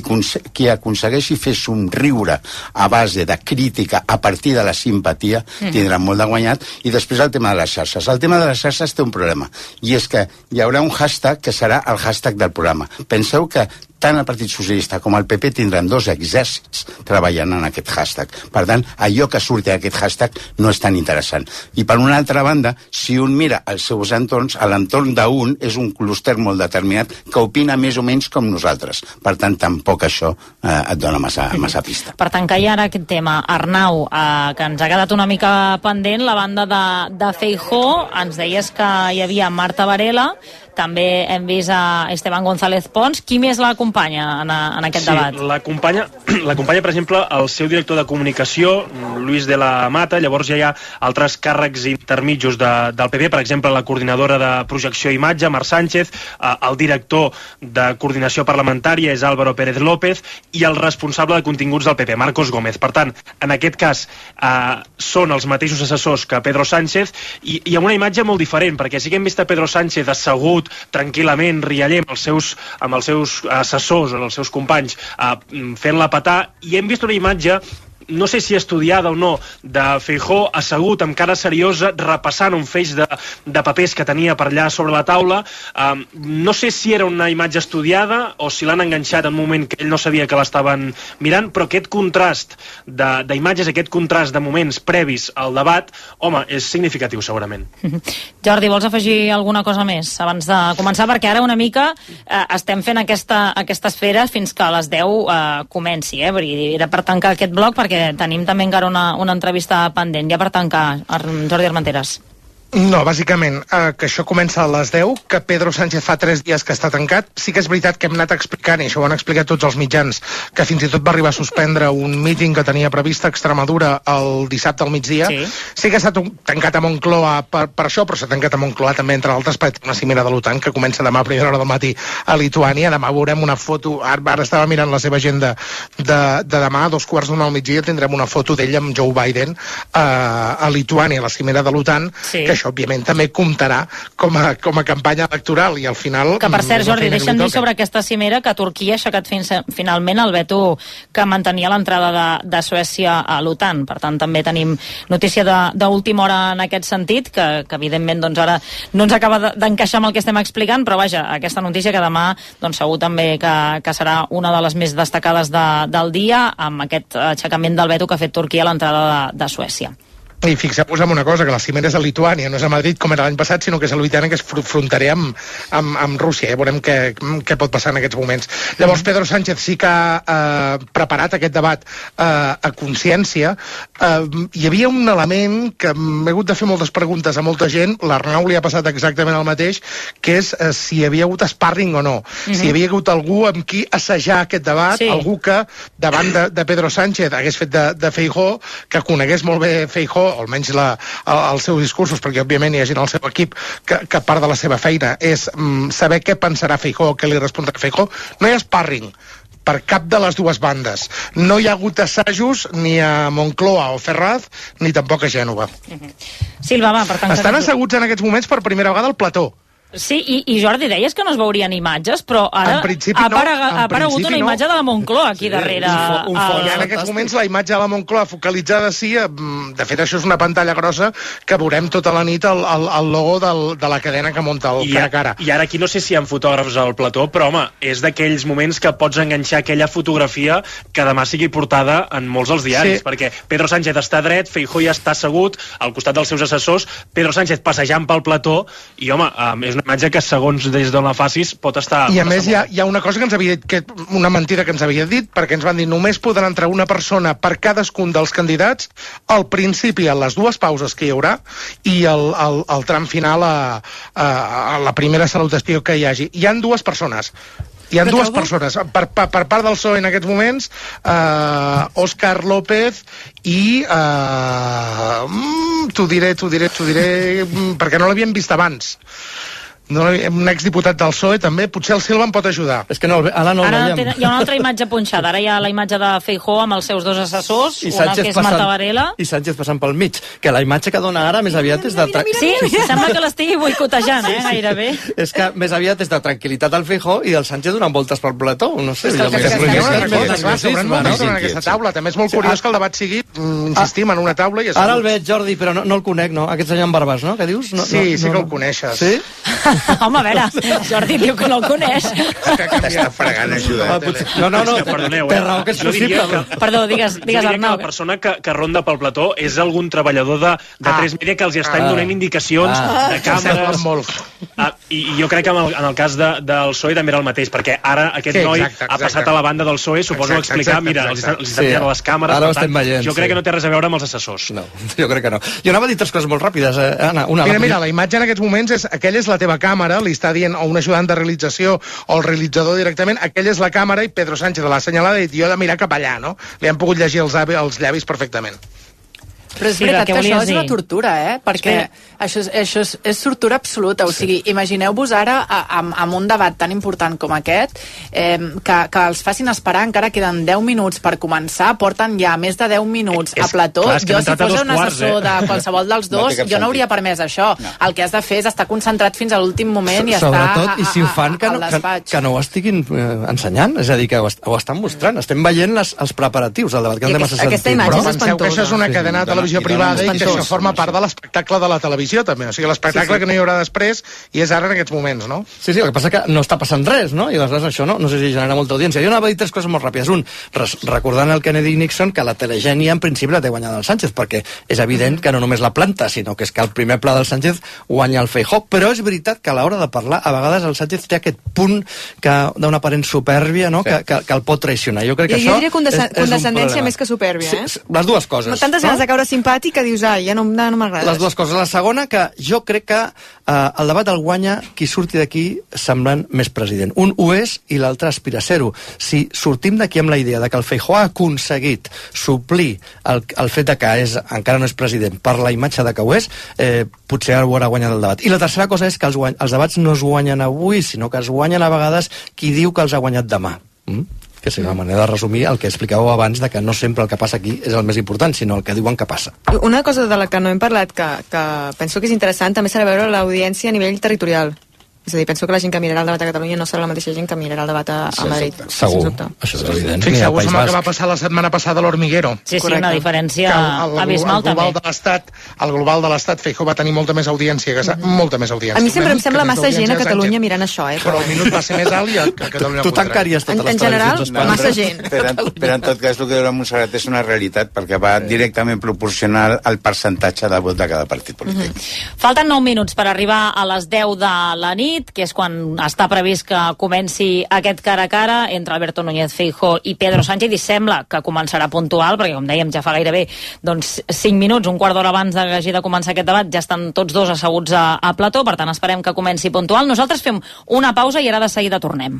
qui aconsegueixi fer somriure a base de crítica a partir de la simpatia tindrà molt de guanyat. I després el tema de les xarxes. El tema de les xarxes té un problema, i és que hi haurà un hashtag que serà el hashtag del programa. Penseu que tant el Partit Socialista com el PP tindran dos exèrcits treballant en aquest hashtag. Per tant, allò que surti d'aquest hashtag no és tan interessant. I per una altra banda, si un mira els seus entorns, l'entorn d'un és un clúster molt determinat que opina més o menys com nosaltres. Per tant, tampoc això et dona massa pista. Per tancar ja ara aquest tema, Arnau, que ens ha quedat una mica pendent, la banda de Feijóo, ens deies que hi havia Marta Varela, també hem vist a Esteban González Pons. Qui més l'acompanya en aquest debat? Sí, l'acompanya, per exemple, el seu director de comunicació, Luis de la Mata. Llavors ja hi ha altres càrrecs intermitjos del PP, per exemple, la coordinadora de projecció i imatge, Mar Sánchez, el director de coordinació parlamentària és Álvaro Pérez López, i el responsable de continguts del PP, Marcos Gómez. Per tant, en aquest cas, són els mateixos assessors que Pedro Sánchez, i amb una imatge molt diferent, perquè sí que hem vist a Pedro Sánchez assegut tranquil·lament, rialler amb els seus assessors o els seus companys fent-la petar, i hem vist una imatge, no sé si estudiada o no, de Feijóo assegut amb cara seriosa repassant un feix de papers que tenia per allà sobre la taula. No sé si era una imatge estudiada o si l'han enganxat en un moment que ell no sabia que l'estaven mirant, però aquest contrast d'imatges, aquest contrast de moments previs al debat, home, és significatiu segurament. Jordi, vols afegir alguna cosa més abans de començar? Perquè ara una mica estem fent aquesta esfera fins que a les 10 comenci, era per tancar aquest bloc, perquè tenim també encara una entrevista pendent. Ja per tancar, Jordi Armenteres. No, bàsicament, que això comença a les 10, que Pedro Sánchez fa 3 dies que està tancat. Sí que és veritat que hem anat explicant, i això ho han explicat tots els mitjans, que fins i tot va arribar a suspendre un míting que tenia previst a Extremadura el dissabte al migdia. Sí que està tancat a Moncloa per això, però s'ha tancat a Moncloa també, entre altres, per una cimera de l'OTAN que comença demà a primera hora del matí a Lituània. Demà veurem una foto, ara estava mirant la seva agenda de demà, a 2:15 al migdia tindrem una foto d'ell amb Joe Biden a Lituània, a la cimera de l'OTAN, que això òbviament també comptarà com a campanya electoral, i al final... Que per cert, Jordi, deixa'm dir sobre aquesta cimera que Turquia ha aixecat finalment el veto que mantenia l'entrada de Suècia a l'OTAN. Per tant, també tenim notícia d'última hora en aquest sentit, que evidentment doncs, ara no ens acaba d'encaixar amb el que estem explicant, però vaja, aquesta notícia que demà doncs, segur també que serà una de les més destacades del dia, amb aquest aixecament del veto que ha fet Turquia a l'entrada de Suècia. I fixeu-vos en una cosa, que la cimera és a Lituània, no és a Madrid com era l'any passat, sinó que és a Lituània, que és fronterer amb Rússia. Ja veurem què pot passar en aquests moments. Llavors, Pedro Sánchez sí que ha preparat aquest debat a consciència. Hi havia un element que m'he hagut de fer moltes preguntes a molta gent, l'Arnau li ha passat exactament el mateix, que és si hi havia hagut sparring o no. Si hi havia hagut algú amb qui assajar aquest debat, algú que davant de Pedro Sánchez hagués fet de Feijóo, que conegués molt bé Feijóo, o almenys els seus discursos, perquè òbviament hi ha gent al seu equip que part de la seva feina és saber què pensarà Feijóo, què li respondrà Feijóo. No hi ha sparring, per cap de les dues bandes. No hi ha hagut assajos ni a Moncloa o Ferraz, ni tampoc a Gènova. Silva, va, per tant... Estan asseguts en aquests moments per primera vegada al plató. Sí, i Jordi, deies que no es veurien imatges, però ara ha aparegut una imatge de la Moncloa aquí darrere. I en aquests moments la imatge de la Moncloa focalitzada de fet això és una pantalla grossa que veurem tota la nit el logo de la cadena que munta el cara a cara. I ara aquí no sé si hi ha fotògrafs al plató, però home, és d'aquells moments que pots enganxar aquella fotografia que demà sigui portada en molts dels diaris, perquè Pedro Sánchez està dret, Feijóo ja està assegut al costat dels seus assessors, Pedro Sánchez passejant pel plató, i home, és una imatge que segons des d'on la facis pot estar... I a més hi ha una cosa que ens havia dit, una mentida que ens havia dit, perquè ens van dir només podrà entrar una persona per cadascun dels candidats al principi, a les dues pauses que hi haurà, i al tram final a la primera salutació que hi hagi. Hi han dues persones. Hi ha dues persones. Per part del PSOE en aquests moments, Òscar López i... t'ho diré, perquè no l'havien vist abans. Un exdiputat del PSOE també, potser el Silva em pot ajudar. És que no, ara no el veiem. Hi ha una altra imatge punxada, ara hi ha la imatge de Feijóo amb els seus dos assessors, una que és Marta Varela i Sánchez passant pel mig, que la imatge que dona ara més aviat és de... Sí, sembla que l'estigui boicotejant, gairebé. És que més aviat és de tranquil·litat al Feijóo i el Sánchez donant voltes pel plató, no sé. S'obren moltes en aquesta taula, també és molt curiós que el debat sigui, insistim, en una taula i... Ara el veig, Jordi, però no el conec, no? Aquest senyor amb barbes, no? Què dius? Sí que el coneixes. Sí? Home, a veure, Jordi diu que no el coneix. T'està fregant ajuda. No, té raó que és possible. Perdó, digues, Arnau. La persona que ronda pel plató és algun treballador de 3 Media que els estan donant indicacions de càmeres. I jo crec que en el cas del PSOE també era el mateix, perquè ara aquest noi ha passat a la banda del PSOE, suposo explicar, mira, els estan tirant les càmeres. Ara ho estem veient. Jo crec que no té res a veure amb els assessors. No, jo crec que no. Jo anava a dir 3 coses molt ràpides, Anna. Mira, la imatge en aquests moments aquella és la teva càmera, li està dient o un ajudant de realització o el realitzador directament, aquella és la càmera i Pedro Sánchez l'ha assenyalada i jo he de mirar cap allà, no? Li han pogut llegir els llavis perfectament. Però és veritat que això és una tortura, perquè això és tortura absoluta. O sigui, imagineu-vos ara amb un debat tan important com aquest que els facin esperar, encara queden 10 minuts per començar, porten ja més de 10 minuts a plató. Jo, si fos un assessor de qualsevol dels dos, jo no hauria permès això. El que has de fer és estar concentrat fins a l'últim moment i estar sobretot, i si ho fan, que no ho estiguin ensenyant, és a dir, que ho estan mostrant. Estem veient els preparatius, el debat que no té massa sentit. Aquesta imatge és espantosa. Penseu que això és una cadena de televisió privada i que això forma part de l'espectacle de la televisió també, o sigui, l'espectacle que no hi haurà després i és ara en aquests moments, no? Sí, el que passa que no està passant res, no? I aleshores això no sé si genera molta audiència. Jo anava a dir 3 coses molt ràpides. Recordant el Kennedy Nixon, que la telegènia en principi la té guanyada el Sánchez, perquè és evident que no només la planta, sinó que és que el primer pla del Sánchez guanya el Feijóo, però és veritat que a l'hora de parlar, a vegades el Sánchez té aquest punt d'una aparent supèrbia, no? Que el pot traicionar. Jo crec que això diria condescendència més que supèrbia, les dues coses. Tantes ganes de caure simpàtic que dius, ja no m'agrada. Les dues coses. La segona, que jo crec que el debat el guanya qui surti d'aquí semblant més president. Un ho és i l'altre aspira a ser-ho. Si sortim d'aquí amb la idea de que el Feijóo ha aconseguit suplir el fet de que encara no és president per la imatge de que ho és, potser ho haurà guanyat el debat. I la tercera cosa és que els debats no es guanyen avui, sinó que es guanyen a vegades qui diu que els ha guanyat demà. Que és una manera de resumir el que explicàveu abans, de que no sempre el que passa aquí és el més important, sinó el que diuen que passa. Una cosa de la que no hem parlat, que penso que és interessant, també serà veure l'audiència a nivell territorial. És a dir, penso que la gent que mirarà el debat a Catalunya no serà la mateixa gent que mirarà el debat a Madrid. Segur, això és evident. Fixeu-vos en el que va passar la setmana passada a l'Hormiguero. Sí, una diferència abismal també. El global de l'Estat, Feijóo va tenir molta més audiència, molta més audiència. A mi sempre em sembla massa gent a Catalunya mirant això, Però el minut va ser més alt i a Catalunya... Tu tancaries totes les televisions d'Espanya. En general, massa gent. Però en tot cas, el que diu la Montserrat és una realitat, perquè va directament proporcional al percentatge de vot de cada partit polític. Falten 9 minuts per arribar a les 10 de la nit, que és quan està previst que comenci aquest cara a cara entre Alberto Núñez Feijóo i Pedro Sánchez, i sembla que començarà puntual, perquè com dèiem ja fa gairebé 5 minuts, un quart d'hora abans que hagi de començar aquest debat, ja estan tots dos asseguts a plató, per tant esperem que comenci puntual. Nosaltres fem una pausa i ara de seguida tornem.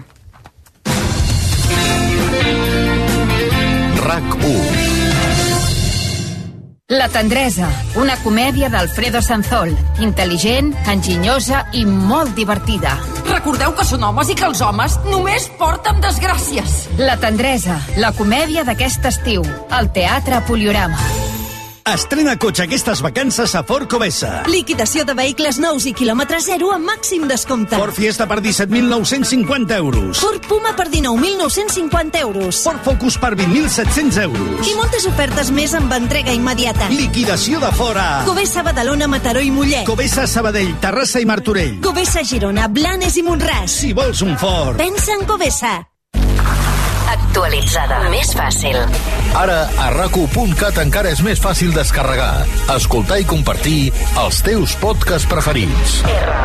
RAC1 La tendresa, una comèdia d'Alfredo Sanzol, intel·ligent, enginyosa i molt divertida. Recordeu que són homes i que els homes només porten desgràcies. La tendresa, la comèdia d'aquest estiu, al Teatre Poliorama. Estrena cotxe aquestes vacances a Ford Covesa. Liquidació de vehicles nous i quilòmetre zero amb màxim descompte. Ford Fiesta per 17.950 euros. Ford Puma per 19.950 euros. Ford Focus per 20.700 euros. I moltes ofertes més amb entrega immediata. Liquidació de fora. Covesa, Badalona, Mataró i Mollet. Covesa, Sabadell, Terrassa i Martorell. Covesa, Girona, Blanes i Montràs. Si vols un Ford. Pensa en Covesa. Actualitzada. Més fàcil. Ara, a RAC1.cat encara és més fàcil descarregar, escoltar i compartir els teus podcasts preferits.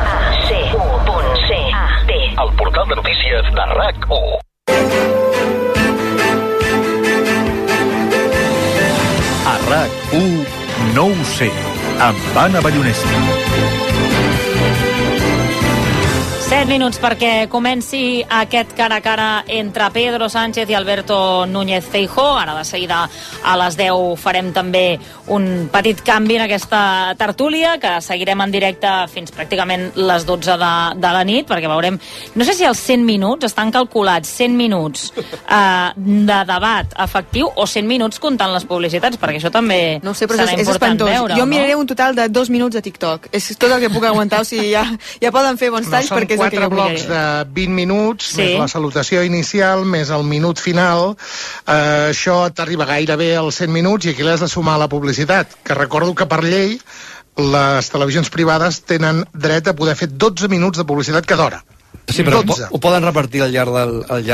RAC1.cat. El portal de notícies de RAC1. A RAC1, no ho sé, amb Anna Ballonesta. 7 minuts perquè comenci aquest cara a cara entre Pedro Sánchez i Alberto Núñez Feijóo. Ara de seguida a les 10 farem també un petit canvi en aquesta tertúlia, que seguirem en directe fins pràcticament les 12 de la nit, perquè veurem, no sé si els 100 minuts estan calculats 100 minuts de debat efectiu o 100 minuts comptant les publicitats, perquè això també no sé, però serà és important veure. Jo miraré un total de 2 minuts de TikTok. És tot el que puc aguantar, o sigui, ja poden fer bons talls, perquè és el que jo blocs de 20 minuts, més la salutació inicial, més el minut final. Això t'arriba gairebé als 100 minuts i aquí l'has de sumar a la publicitat, que recordo que per llei les televisions privades tenen dret a poder fer 12 minuts de publicitat cada hora. Sí, però ho poden repartir al llarg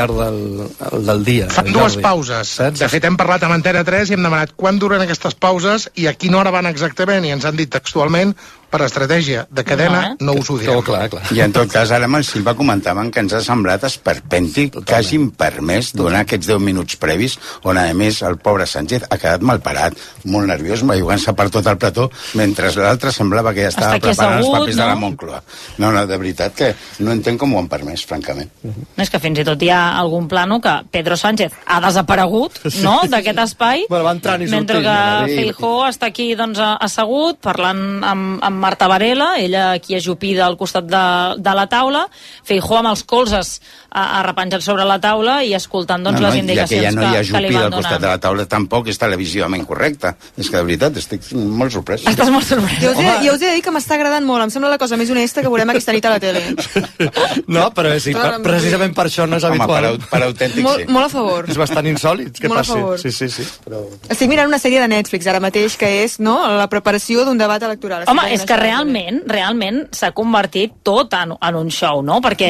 del dia. Fan dues pauses. De fet, hem parlat amb Antena 3 i hem demanat quan duren aquestes pauses i a quina hora van exactament, i ens han dit textualment, per estratègia de cadena, no us ho direm. Clar. I en tot cas, ara amb el Silva comentàvem que ens ha semblat esperpèntic que hagin permès donar aquests 10 minuts previs on, a més, el pobre Sánchez ha quedat malparat, molt nerviós, jugant-se per tot el plató, mentre l'altre semblava que ja estava preparant els papers de la Moncloa. No, de veritat que no entenc com ho han permès, francament. És que fins i tot hi ha algun plano que Pedro Sánchez ha desaparegut, no?, d'aquest espai, mentre que Feijóo està aquí, doncs, assegut, parlant amb Marta Varela, ella aquí ajupida al costat de la taula, Feijóo amb els colzes arrepenjats sobre la taula i escoltant, doncs, les indicacions que li van donar. Ja no hi ha ajupida al costat de la taula, tampoc és televisivament correcta. És que, de veritat, estic molt sorprès. Estàs molt sorprès. Jo us he de dir que m'està agradant molt, em sembla la cosa més honesta que veurem aquesta nit a la tele. No, però sí, precisament per això no és habitual. Home, per autèntic, sí. Molt a favor. És bastant insòlid que passi. Sí. Però... Estic mirant una sèrie de Netflix ara mateix que és, no?, la preparació d'un debat electoral. Home, és que realment s'ha convertit tot en un show, no? Perquè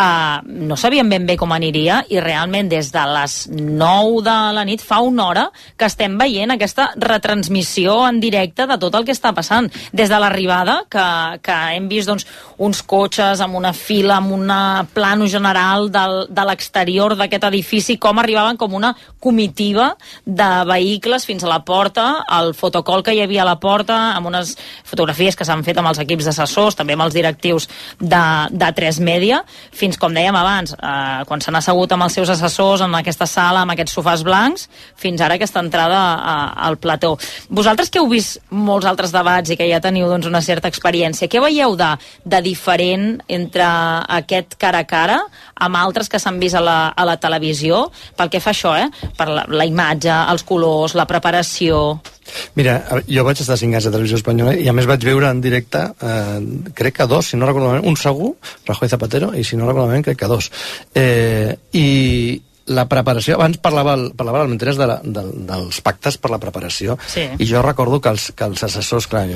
no sabíem ben bé com aniria i realment des de les 9 de la nit, fa una hora, que estem veient aquesta retransmissió en directe de tot el que està passant. Des de l'arribada, que hem vist, doncs, uns cotxes amb una fila, amb un plano general de l'exterior d'aquest edifici, com arribaven com una comitiva de vehicles fins a la porta, el fotocol que hi havia a la porta, amb unes fotografies que s'han fet amb els equips d'assessors, també amb els directius de 3 Media, fins, com dèiem abans, quan s'han assegut amb els seus assessors en aquesta sala, amb aquests sofàs blancs, fins ara aquesta entrada al plató. Vosaltres que heu vist molts altres debats i que ja teniu, doncs, una certa experiència, què veieu de diferent entre aquest cara a cara amb altres que s'han vist a la televisió, pel que fa això, per la imatge, els colors, la preparació? Mira, jo vaig estar 5 anys a Televisió Espanyola i a més vaig veure en directe, crec que 2, si no recordo malament, un segur, Rajoy Zapatero, i si no recordo malament, crec que 2. I la preparació, abans parlava el Menteres dels pactes per la prepararació, sí. I jo recordo que els assessors, clar,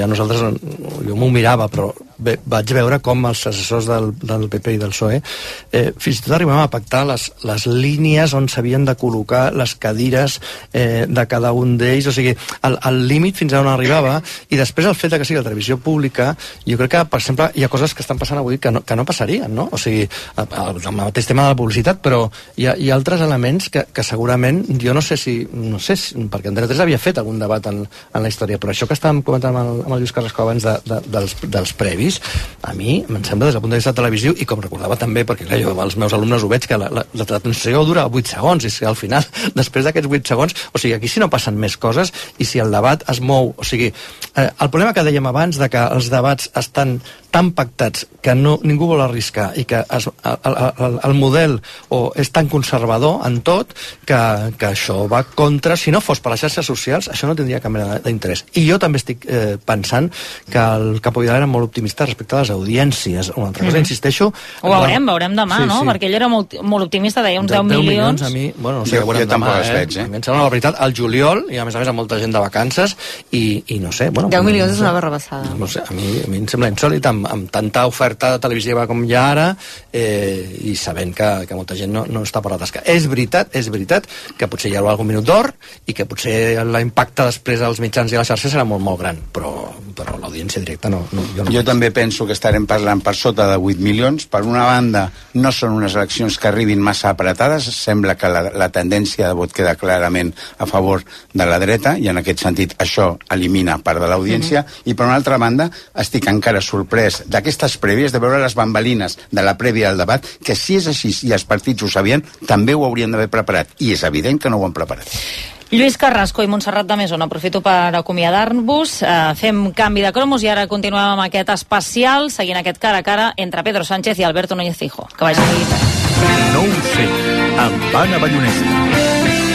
jo m'ho mirava, però vaig veure com els assessors del PP i del PSOE fins i tot arribàvem a pactar les línies on s'havien de col·locar les cadires de cada un d'ells, o sigui, el límit fins on arribava, i després el fet que sigui la televisió pública, jo crec que, per exemple, hi ha coses que estan passant avui que no passarien, no? O sigui, el mateix tema de la publicitat, però hi ha altres elements que segurament, jo no sé si, perquè Antena 3 havia fet algun debat en la història, però això que estàvem comentant amb el Lluís Carrasco abans dels previs, 6, a mi em sembla des del punt de vista televisiu, i com recordava també, perquè clar, jo amb els meus alumnes ho veig, que la transmissió dura 8 segons, i si al final, després d'aquests 8 segons, o sigui, aquí si no passen més coses, i si el debat es mou, o sigui, el problema que dèiem abans de que els debats estan tan pactats que ningú vol arriscar i que el model és tan conservador en tot que això va contra, si no fos per les xarxes socials, això no tindria cap mena d'interès. I jo també estic pensant que el Capo Vidal era molt optimista respecte a les audiències. Una altra cosa, insisteixo... Ho veurem demà, no? Perquè ell era molt optimista, deia uns 10 milions. A mi, bueno, no sé, jo tampoc els veig, A mi em sembla la veritat, al juliol, i a més amb molta gent de vacances, i no sé... 10 milions és una barrabassada. No sé, a mi em sembla insòlit, amb tanta oferta televisiva com hi ha ara, i sabent que molta gent no està per la tasca. És veritat que potser hi haurà algun minut d'or i que potser l'impacte després als mitjans i a les xarxes serà molt, molt gran, però l'audiència directa jo també penso que estarem parlant per sota de 8 milions. Per una banda, no són unes eleccions que arribin massa apretades, sembla que la tendència de vot queda clarament a favor de la dreta, i en aquest sentit això elimina part de l'audiència, i per una altra banda estic encara sorprès d'aquestes prèvies, de veure les bambalines de la prèvia al debat, que si és així i els partits ho sabien, també ho haurien d'haver preparat, i és evident que no ho han preparat. Lluís Carrasco i Montserrat de Mesón, aprofito per acomiadar-vos. Fem canvi de cromos i ara continuem amb aquest especial, seguint aquest cara a cara entre Pedro Sánchez i Alberto Núñez Feijóo. Que vagi bé. No ho sé, amb Anna Ballonesta.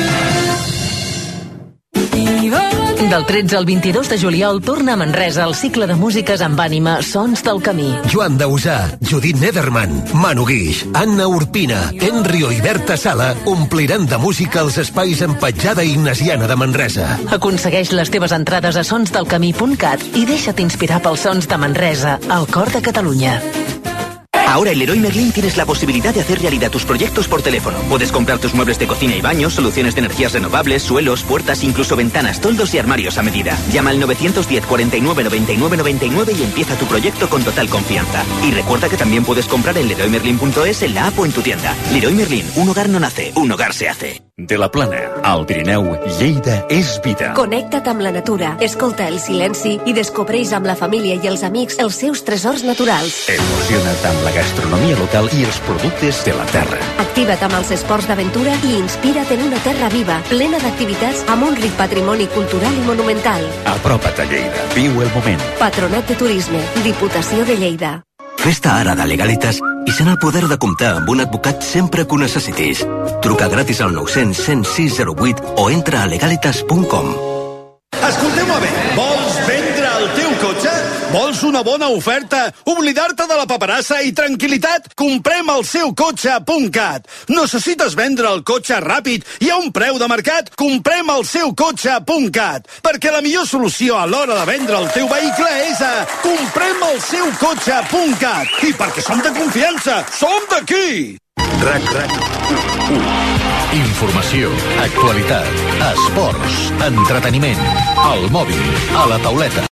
Del 13 al 22 de juliol torna a Manresa el cicle de músiques amb ànima Sons del Camí. Joan Dausà, Judit Nederman, Manu Guix, Anna Urpina, Enrio i Berta Sala ompliran de música els espais en petjada ignasiana de Manresa. Aconsegueix les teves entrades a sonsdelcamí.cat i deixa't inspirar pels sons de Manresa, al cor de Catalunya. Ahora en Leroy Merlin tienes la posibilidad de hacer realidad tus proyectos por teléfono. Puedes comprar tus muebles de cocina y baño, soluciones de energías renovables, suelos, puertas, incluso ventanas, toldos y armarios a medida. Llama al 910 49 99 99 y empieza tu proyecto con total confianza. Y recuerda que también puedes comprar en leroymerlin.es, en la app o en tu tienda. Leroy Merlin, un hogar no nace, un hogar se hace. De la Plana, al Pirineu, Lleida és vida. Connecta't amb la natura, escolta el silenci i descobreix amb la família i els amics els seus tresors naturals. Emociona't amb la gastronomia local i els productes de la terra. Activa't amb els esports d'aventura i inspira't en una terra viva, plena d'activitats amb un ric patrimoni cultural i monumental. Apropa't a Lleida, viu el moment. Patronat de Turisme, Diputació de Lleida. Fes-te ara de Legalitas i sent el poder de comptar amb un advocat sempre que ho necessitis. Truca gratis al 900 106 08 o entra a legalitas.com. Escolteu-me bé, vols vendre el teu cotxe? Vols una bona oferta? Oblidar-te de la paperassa i tranquil·litat? Comprem el seu cotxe.cat. Necessites vendre el cotxe ràpid i a un preu de mercat? Comprem el seu cotxe.cat. Perquè la millor solució a l'hora de vendre el teu vehicle és a comprem el seu cotxe.cat. I perquè som de confiança, som d'aquí! Informació, actualitat, esports, entreteniment, al mòbil, a la tauleta.